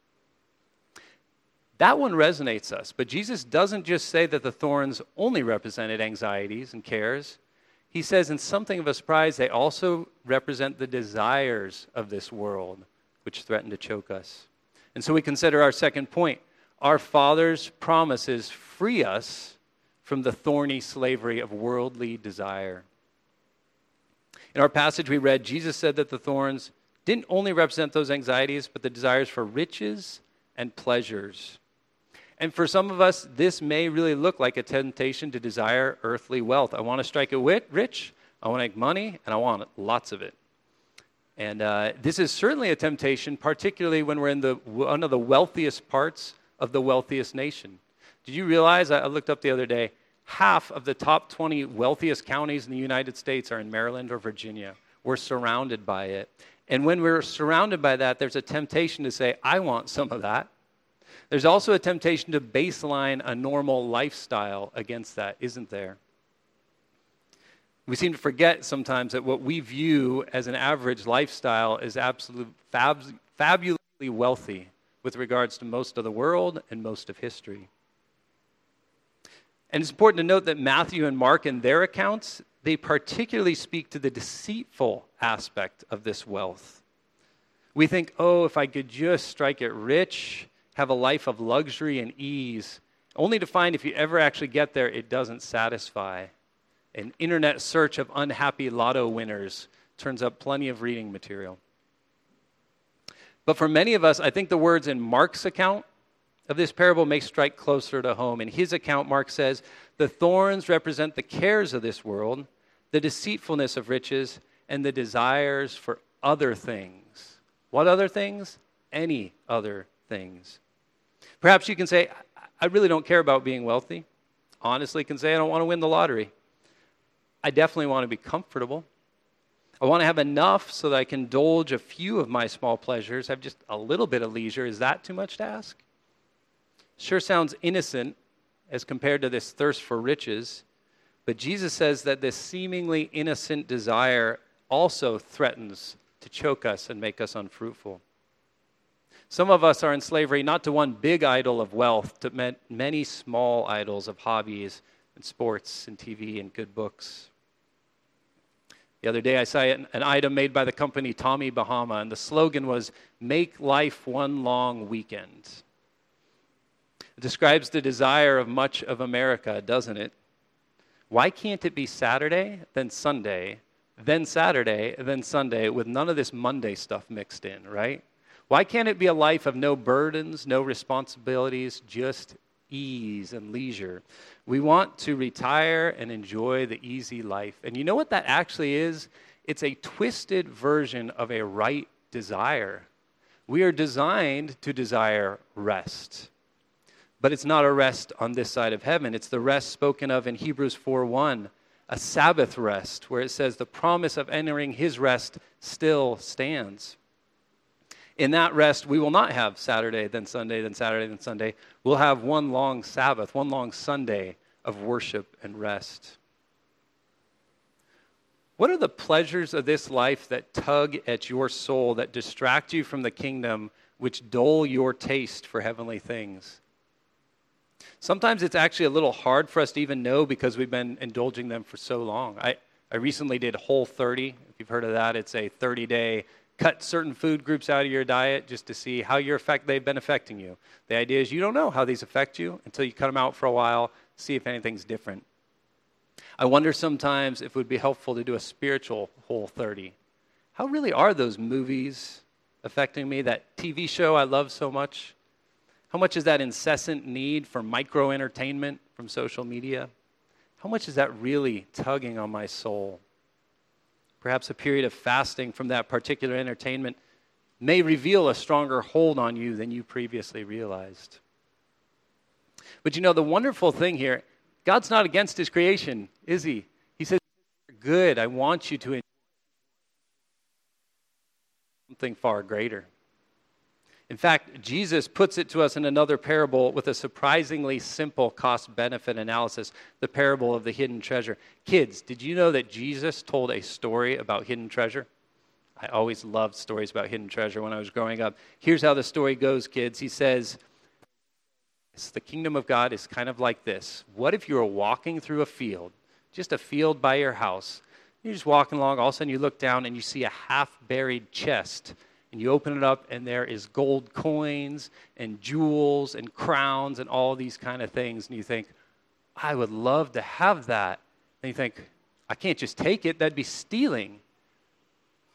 That one resonates us, but Jesus doesn't just say that the thorns only represented anxieties and cares. He says in something of a surprise, they also represent the desires of this world, which threaten to choke us. And so we consider our second point. Our Father's promises free us from the thorny slavery of worldly desire. In our passage we read, Jesus said that the thorns didn't only represent those anxieties, but the desires for riches and pleasures. And for some of us, this may really look like a temptation to desire earthly wealth. I want to strike it wit- rich, I want to make money, and I want lots of it. And uh, this is certainly a temptation, particularly when we're in the one of the wealthiest parts of the wealthiest nation. Did you realize, I looked up the other day, half of the top twenty wealthiest counties in the United States are in Maryland or Virginia. We're surrounded by it. And when we're surrounded by that, there's a temptation to say, I want some of that. There's also a temptation to baseline a normal lifestyle against that, isn't there? We seem to forget sometimes that what we view as an average lifestyle is absolutely fab- fabulously wealthy with regards to most of the world and most of history. And it's important to note that Matthew and Mark, in their accounts, they particularly speak to the deceitful aspect of this wealth. We think, oh, if I could just strike it rich, have a life of luxury and ease, only to find if you ever actually get there, it doesn't satisfy. An internet search of unhappy lotto winners turns up plenty of reading material. But for many of us, I think the words in Mark's account of this parable may strike closer to home. In his account, Mark says, the thorns represent the cares of this world, the deceitfulness of riches, and the desires for other things. What other things? Any other things. Perhaps you can say, I really don't care about being wealthy. Honestly can say, I don't want to win the lottery. I definitely want to be comfortable. I want to have enough so that I can indulge a few of my small pleasures, have just a little bit of leisure. Is that too much to ask? Sure sounds innocent as compared to this thirst for riches, but Jesus says that this seemingly innocent desire also threatens to choke us and make us unfruitful. Some of us are in slavery not to one big idol of wealth, to many small idols of hobbies and sports and T V and good books. The other day I saw an, an item made by the company Tommy Bahama, and the slogan was, "Make life one long weekend." It describes the desire of much of America, doesn't it? Why can't it be Saturday, then Sunday, then Saturday, then Sunday, with none of this Monday stuff mixed in, right? Why can't it be a life of no burdens, no responsibilities, just ease and leisure? We want to retire and enjoy the easy life. And you know what that actually is? It's a twisted version of a right desire. We are designed to desire rest. But it's not a rest on this side of heaven. It's the rest spoken of in Hebrews four one, a Sabbath rest, where it says the promise of entering his rest still stands. In that rest, we will not have Saturday, then Sunday, then Saturday, then Sunday. We'll have one long Sabbath, one long Sunday of worship and rest. What are the pleasures of this life that tug at your soul, that distract you from the kingdom, which dull your taste for heavenly things? Sometimes it's actually a little hard for us to even know because we've been indulging them for so long. I, I recently did Whole thirty. If you've heard of that, it's a thirty-day cut certain food groups out of your diet just to see how your effect they've been affecting you. The idea is you don't know how these affect you until you cut them out for a while, see if anything's different. I wonder sometimes if it would be helpful to do a spiritual Whole thirty. How really are those movies affecting me? That T V show I love so much? How much is that incessant need for micro-entertainment from social media? How much is that really tugging on my soul? Perhaps a period of fasting from that particular entertainment may reveal a stronger hold on you than you previously realized. But you know, the wonderful thing here, God's not against his creation, is he? He says, good, I want you to enjoy something far greater. In fact, Jesus puts it to us in another parable with a surprisingly simple cost-benefit analysis, the parable of the hidden treasure. Kids, did you know that Jesus told a story about hidden treasure? I always loved stories about hidden treasure when I was growing up. Here's how the story goes, kids. He says, the kingdom of God is kind of like this. What if you were walking through a field, just a field by your house? You're just walking along, all of a sudden you look down and you see a half-buried chest. And you open it up, and there is gold coins and jewels and crowns and all these kind of things. And you think, I would love to have that. And you think, I can't just take it. That'd be stealing.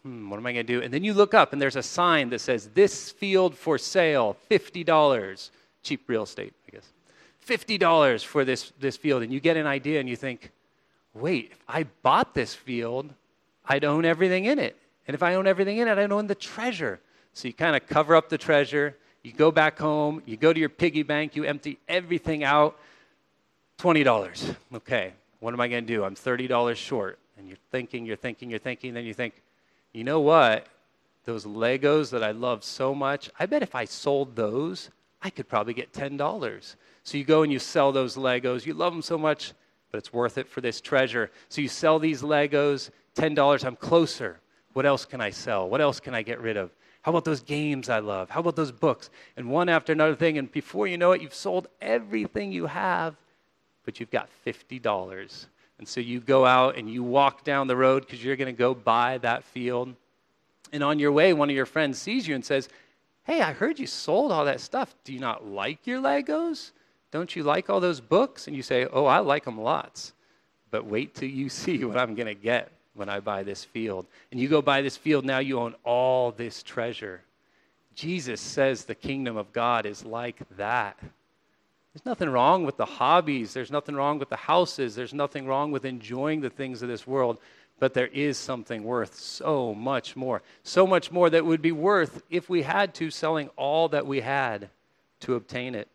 hmm, what am I going to do? And then you look up and there's a sign that says, this field for sale, fifty dollars. Cheap real estate, I guess. fifty dollars for this, this field. And you get an idea and you think, wait, if I bought this field, I'd own everything in it. And if I own everything in it, I'd own the treasure. So you kind of cover up the treasure. You go back home. You go to your piggy bank. You empty everything out. twenty dollars. Okay, what am I going to do? I'm thirty dollars short. And you're thinking, you're thinking, you're thinking. Then you think, you know what? Those Legos that I love so much, I bet if I sold those, I could probably get ten dollars. So you go and you sell those Legos. You love them so much, but it's worth it for this treasure. So you sell these Legos, ten dollars, I'm closer. What else can I sell? What else can I get rid of? How about those games I love? How about those books? And one after another thing, and before you know it, you've sold everything you have, but you've got fifty dollars. And so you go out and you walk down the road because you're going to go buy that field. And on your way, one of your friends sees you and says, hey, I heard you sold all that stuff. Do you not like your Legos? Don't you like all those books? And you say, oh, I like them lots. But wait till you see what I'm going to get when I buy this field. And you go buy this field, now you own all this treasure. Jesus says the kingdom of God is like that. There's nothing wrong with the hobbies. There's nothing wrong with the houses. There's nothing wrong with enjoying the things of this world. But there is something worth so much more. So much more that would be worth, if we had to, selling all that we had to obtain it.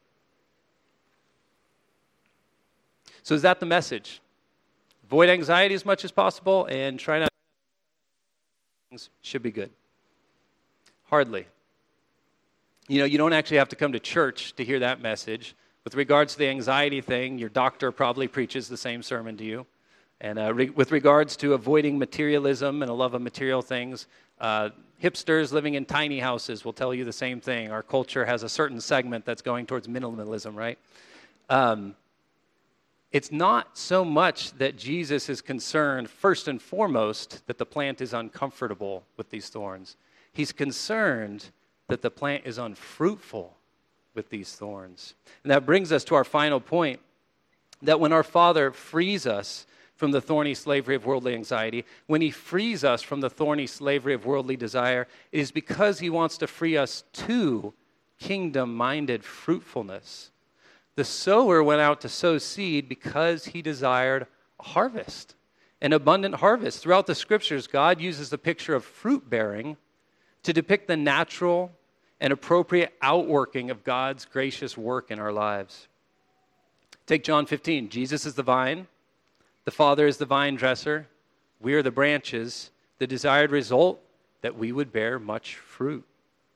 So is that the message? Avoid anxiety as much as possible and try not things should be good. Hardly. You know, you don't actually have to come to church to hear that message. With regards to the anxiety thing, your doctor probably preaches the same sermon to you. And uh, re- with regards to avoiding materialism and a love of material things, uh, hipsters living in tiny houses will tell you the same thing. Our culture has a certain segment that's going towards minimalism, right? Um, it's not so much that Jesus is concerned, first and foremost, that the plant is uncomfortable with these thorns. He's concerned that the plant is unfruitful with these thorns. And that brings us to our final point, that when our Father frees us from the thorny slavery of worldly anxiety, when he frees us from the thorny slavery of worldly desire, it is because he wants to free us to kingdom-minded fruitfulness. The sower went out to sow seed because he desired a harvest, an abundant harvest. Throughout the scriptures, God uses the picture of fruit-bearing to depict the natural and appropriate outworking of God's gracious work in our lives. Take John fifteen. Jesus is the vine. The Father is the vine dresser. We are the branches. The desired result, that we would bear much fruit.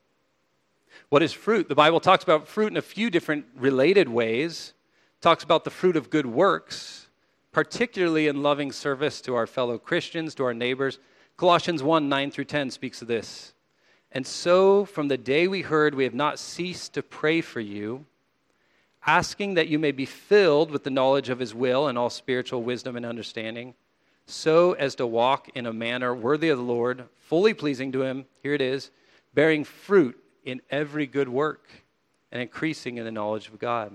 What is fruit? The Bible talks about fruit in a few different related ways. It talks about the fruit of good works, particularly in loving service to our fellow Christians, to our neighbors. Colossians one, nine through ten speaks of this. And so, from the day we heard, we have not ceased to pray for you, asking that you may be filled with the knowledge of his will and all spiritual wisdom and understanding, so as to walk in a manner worthy of the Lord, fully pleasing to him, here it is, bearing fruit in every good work and increasing in the knowledge of God.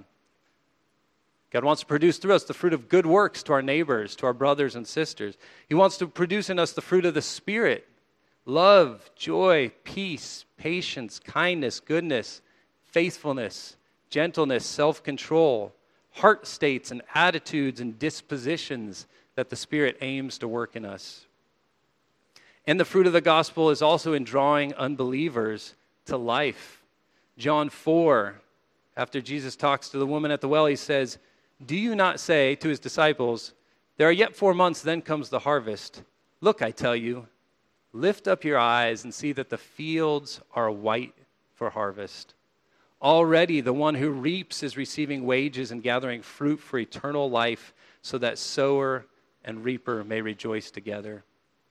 God wants to produce through us the fruit of good works to our neighbors, to our brothers and sisters. He wants to produce in us the fruit of the Spirit, love, joy, peace, patience, kindness, goodness, faithfulness, gentleness, self-control, heart states and attitudes and dispositions that the Spirit aims to work in us. And the fruit of the gospel is also in drawing unbelievers to life. John four, after Jesus talks to the woman at the well, he says, do you not say to his disciples, there are yet four months, then comes the harvest. Look, I tell you, lift up your eyes and see that the fields are white for harvest. Already the one who reaps is receiving wages and gathering fruit for eternal life, so that sower and reaper may rejoice together.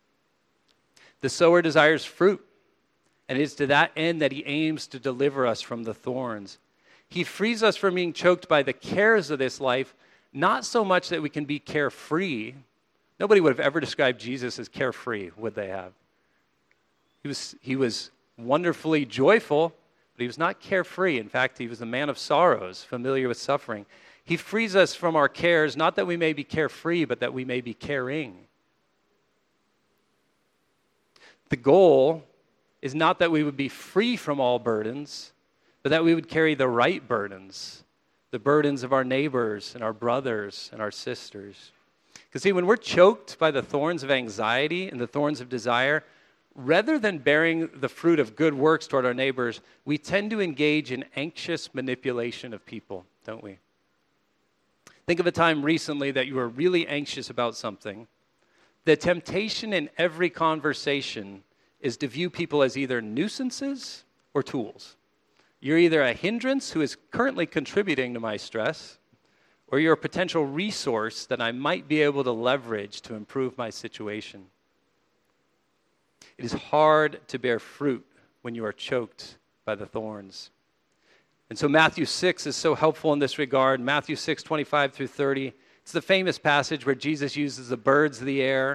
The sower desires fruit, and it is to that end that he aims to deliver us from the thorns. He frees us from being choked by the cares of this life, not so much that we can be carefree. Nobody would have ever described Jesus as carefree, would they have? He was, he was wonderfully joyful, but he was not carefree. In fact, he was a man of sorrows, familiar with suffering. He frees us from our cares, not that we may be carefree, but that we may be caring. The goal is not that we would be free from all burdens, but that we would carry the right burdens, the burdens of our neighbors and our brothers and our sisters. Because see, when we're choked by the thorns of anxiety and the thorns of desire, rather than bearing the fruit of good works toward our neighbors, we tend to engage in anxious manipulation of people, don't we? Think of a time recently that you were really anxious about something. The temptation in every conversation is to view people as either nuisances or tools. You're either a hindrance who is currently contributing to my stress, or you're a potential resource that I might be able to leverage to improve my situation. It is hard to bear fruit when you are choked by the thorns. And so Matthew six is so helpful in this regard. Matthew six, twenty-five through thirty. It's the famous passage where Jesus uses the birds of the air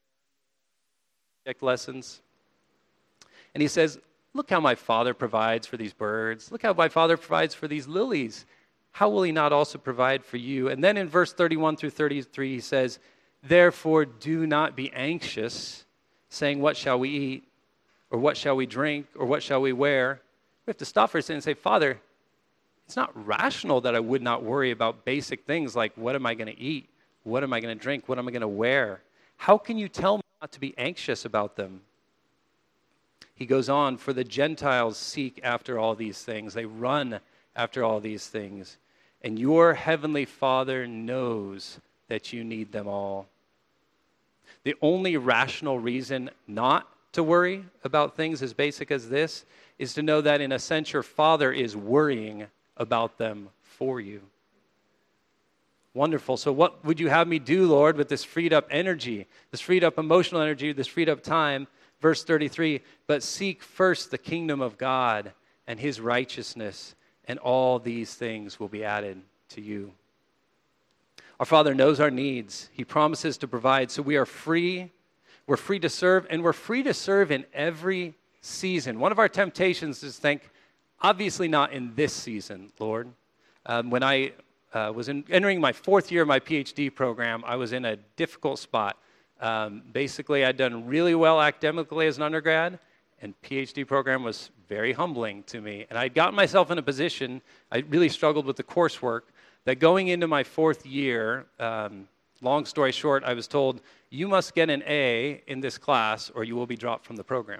lessons. And he says, look how my Father provides for these birds. Look how my Father provides for these lilies. How will he not also provide for you? And then in verse thirty-one through thirty-three, he says, therefore do not be anxious, saying, what shall we eat? Or what shall we drink? Or what shall we wear? We have to stop for a second and say, Father, it's not rational that I would not worry about basic things like what am I going to eat? What am I going to drink? What am I going to wear? How can you tell me not to be anxious about them? He goes on, for the Gentiles seek after all these things. They run after all these things. And your heavenly Father knows that you need them all. The only rational reason not to worry about things as basic as this is to know that in a sense your Father is worrying about them for you. Wonderful. So what would you have me do, Lord, with this freed up energy, this freed up emotional energy, this freed up time? Verse thirty-three, but seek first the kingdom of God and his righteousness, and all these things will be added to you. Our Father knows our needs. He promises to provide, so we are free. We're free to serve, and we're free to serve in every season. One of our temptations is to think, obviously not in this season, Lord. Um, when I uh, was in, entering my fourth year of my P H D program, I was in a difficult spot. Um, basically, I'd done really well academically as an undergrad, and P H D program was very humbling to me. And I'd gotten myself in a position, I really struggled with the coursework, that going into my fourth year, um, long story short, I was told, you must get an A in this class or you will be dropped from the program.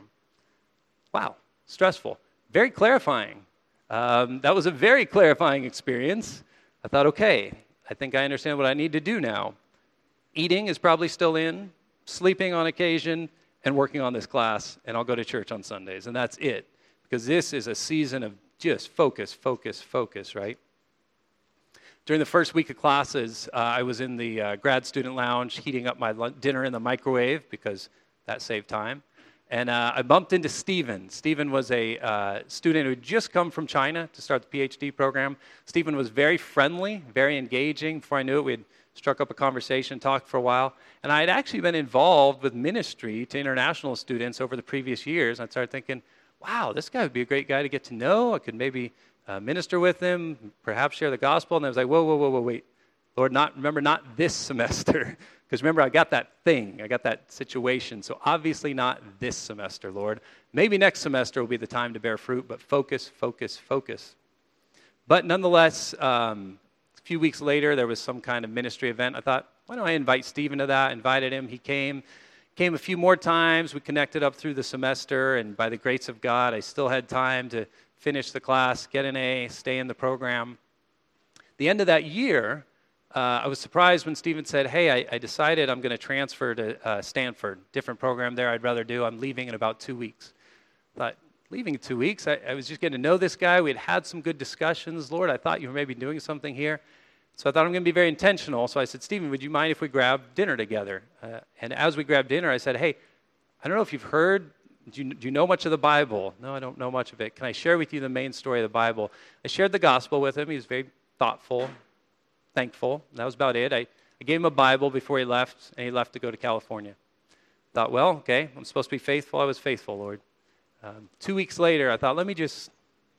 Wow, stressful. Very clarifying. Um, that was a very clarifying experience. I thought, okay, I think I understand what I need to do now. Eating is probably still in, sleeping on occasion, and working on this class, and I'll go to church on Sundays, and that's it. Because this is a season of just focus, focus, focus, right? During the first week of classes, uh, I was in the uh, grad student lounge heating up my lunch, dinner in the microwave because that saved time. And uh, I bumped into Stephen. Stephen was a uh, student who had just come from China to start the P H D program. Stephen was very friendly, very engaging. Before I knew it, we had struck up a conversation, talked for a while. And I had actually been involved with ministry to international students over the previous years. And I started thinking, wow, this guy would be a great guy to get to know. I could maybe uh, minister with him, perhaps share the gospel. And I was like, whoa, whoa, whoa, whoa, wait. Lord, not remember, not this semester. Because remember, I got that thing. I got that situation. So obviously not this semester, Lord. Maybe next semester will be the time to bear fruit, but focus, focus, focus. But nonetheless, um, a few weeks later, there was some kind of ministry event. I thought, why don't I invite Stephen to that? Invited him. He came. Came a few more times. We connected up through the semester, and by the grace of God, I still had time to finish the class, get an A, stay in the program. The end of that year, Uh, I was surprised when Stephen said, hey, I, I decided I'm going to transfer to uh, Stanford, different program there I'd rather do. I'm leaving in about two weeks. I thought, leaving in two weeks? I, I was just getting to know this guy. We had had some good discussions. Lord, I thought you were maybe doing something here. So I thought I'm going to be very intentional. So I said, Stephen, would you mind if we grab dinner together? Uh, and as we grabbed dinner, I said, hey, I don't know if you've heard, do you, do you know much of the Bible? No, I don't know much of it. Can I share with you the main story of the Bible? I shared the gospel with him. He was very thoughtful, thankful. That was about it. I, I gave him a Bible before he left, and he left to go to California. Thought, well, okay, I'm supposed to be faithful. I was faithful, Lord. Um, two weeks later, I thought, let me just,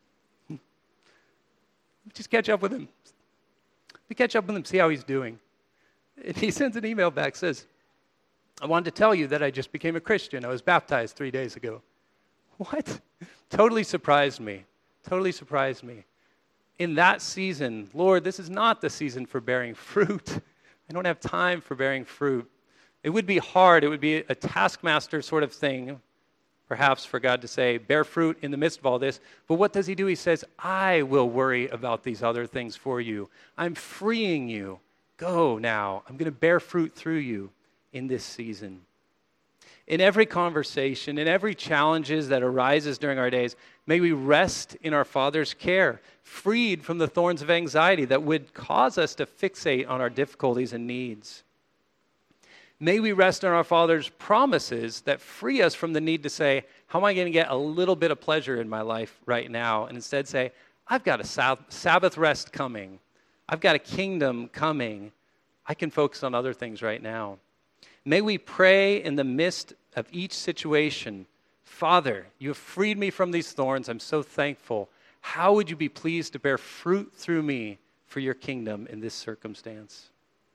just catch up with him. Let me catch up with him, see how he's doing. And he sends an email back, says, I wanted to tell you that I just became a Christian. I was baptized three days ago. What? Totally surprised me. Totally surprised me. In that season, Lord, this is not the season for bearing fruit. I don't have time for bearing fruit. It would be hard. It would be a taskmaster sort of thing, perhaps, for God to say, bear fruit in the midst of all this. But what does he do? He says, I will worry about these other things for you. I'm freeing you. Go now. I'm going to bear fruit through you in this season. In every conversation, in every challenges that arises during our days, may we rest in our Father's care, freed from the thorns of anxiety that would cause us to fixate on our difficulties and needs. May we rest in our Father's promises that free us from the need to say, how am I going to get a little bit of pleasure in my life right now? And instead say, I've got a Sabbath rest coming. I've got a kingdom coming. I can focus on other things right now. May we pray in the midst of each situation, Father, you have freed me from these thorns. I'm so thankful. How would you be pleased to bear fruit through me for your kingdom in this circumstance?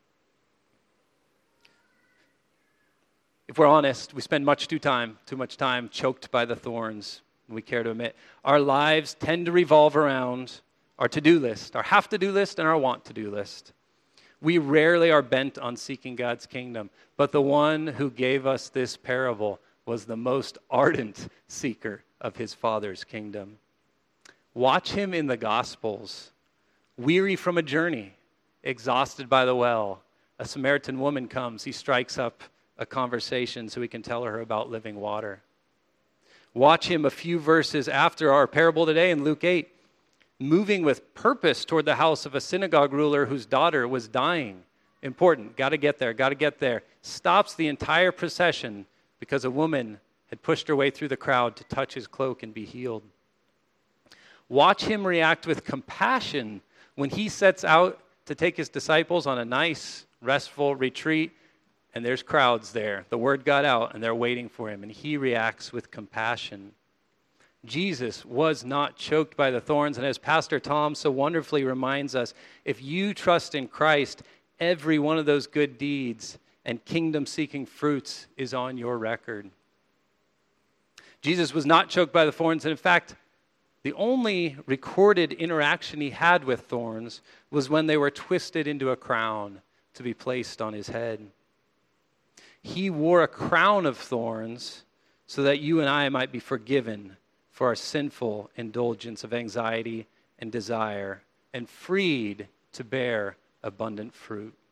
If we're honest, we spend much too time, too much time choked by the thorns, we care to admit. Our lives tend to revolve around our to-do list, our have-to-do list, and our want-to-do list. We rarely are bent on seeking God's kingdom, but the one who gave us this parable was the most ardent seeker of his Father's kingdom. Watch him in the Gospels, weary from a journey, exhausted by the well. A Samaritan woman comes, he strikes up a conversation so he can tell her about living water. Watch him a few verses after our parable today in Luke eight, moving with purpose toward the house of a synagogue ruler whose daughter was dying. Important, got to get there, got to get there. Stops the entire procession because a woman had pushed her way through the crowd to touch his cloak and be healed. Watch him react with compassion when he sets out to take his disciples on a nice, restful retreat, and there's crowds there. The word got out, and they're waiting for him, and he reacts with compassion. Jesus was not choked by the thorns, and as Pastor Tom so wonderfully reminds us, if you trust in Christ, every one of those good deeds and kingdom-seeking fruits is on your record. Jesus was not choked by the thorns, and in fact, the only recorded interaction he had with thorns was when they were twisted into a crown to be placed on his head. He wore a crown of thorns so that you and I might be forgiven for our sinful indulgence of anxiety and desire and freed to bear abundant fruit.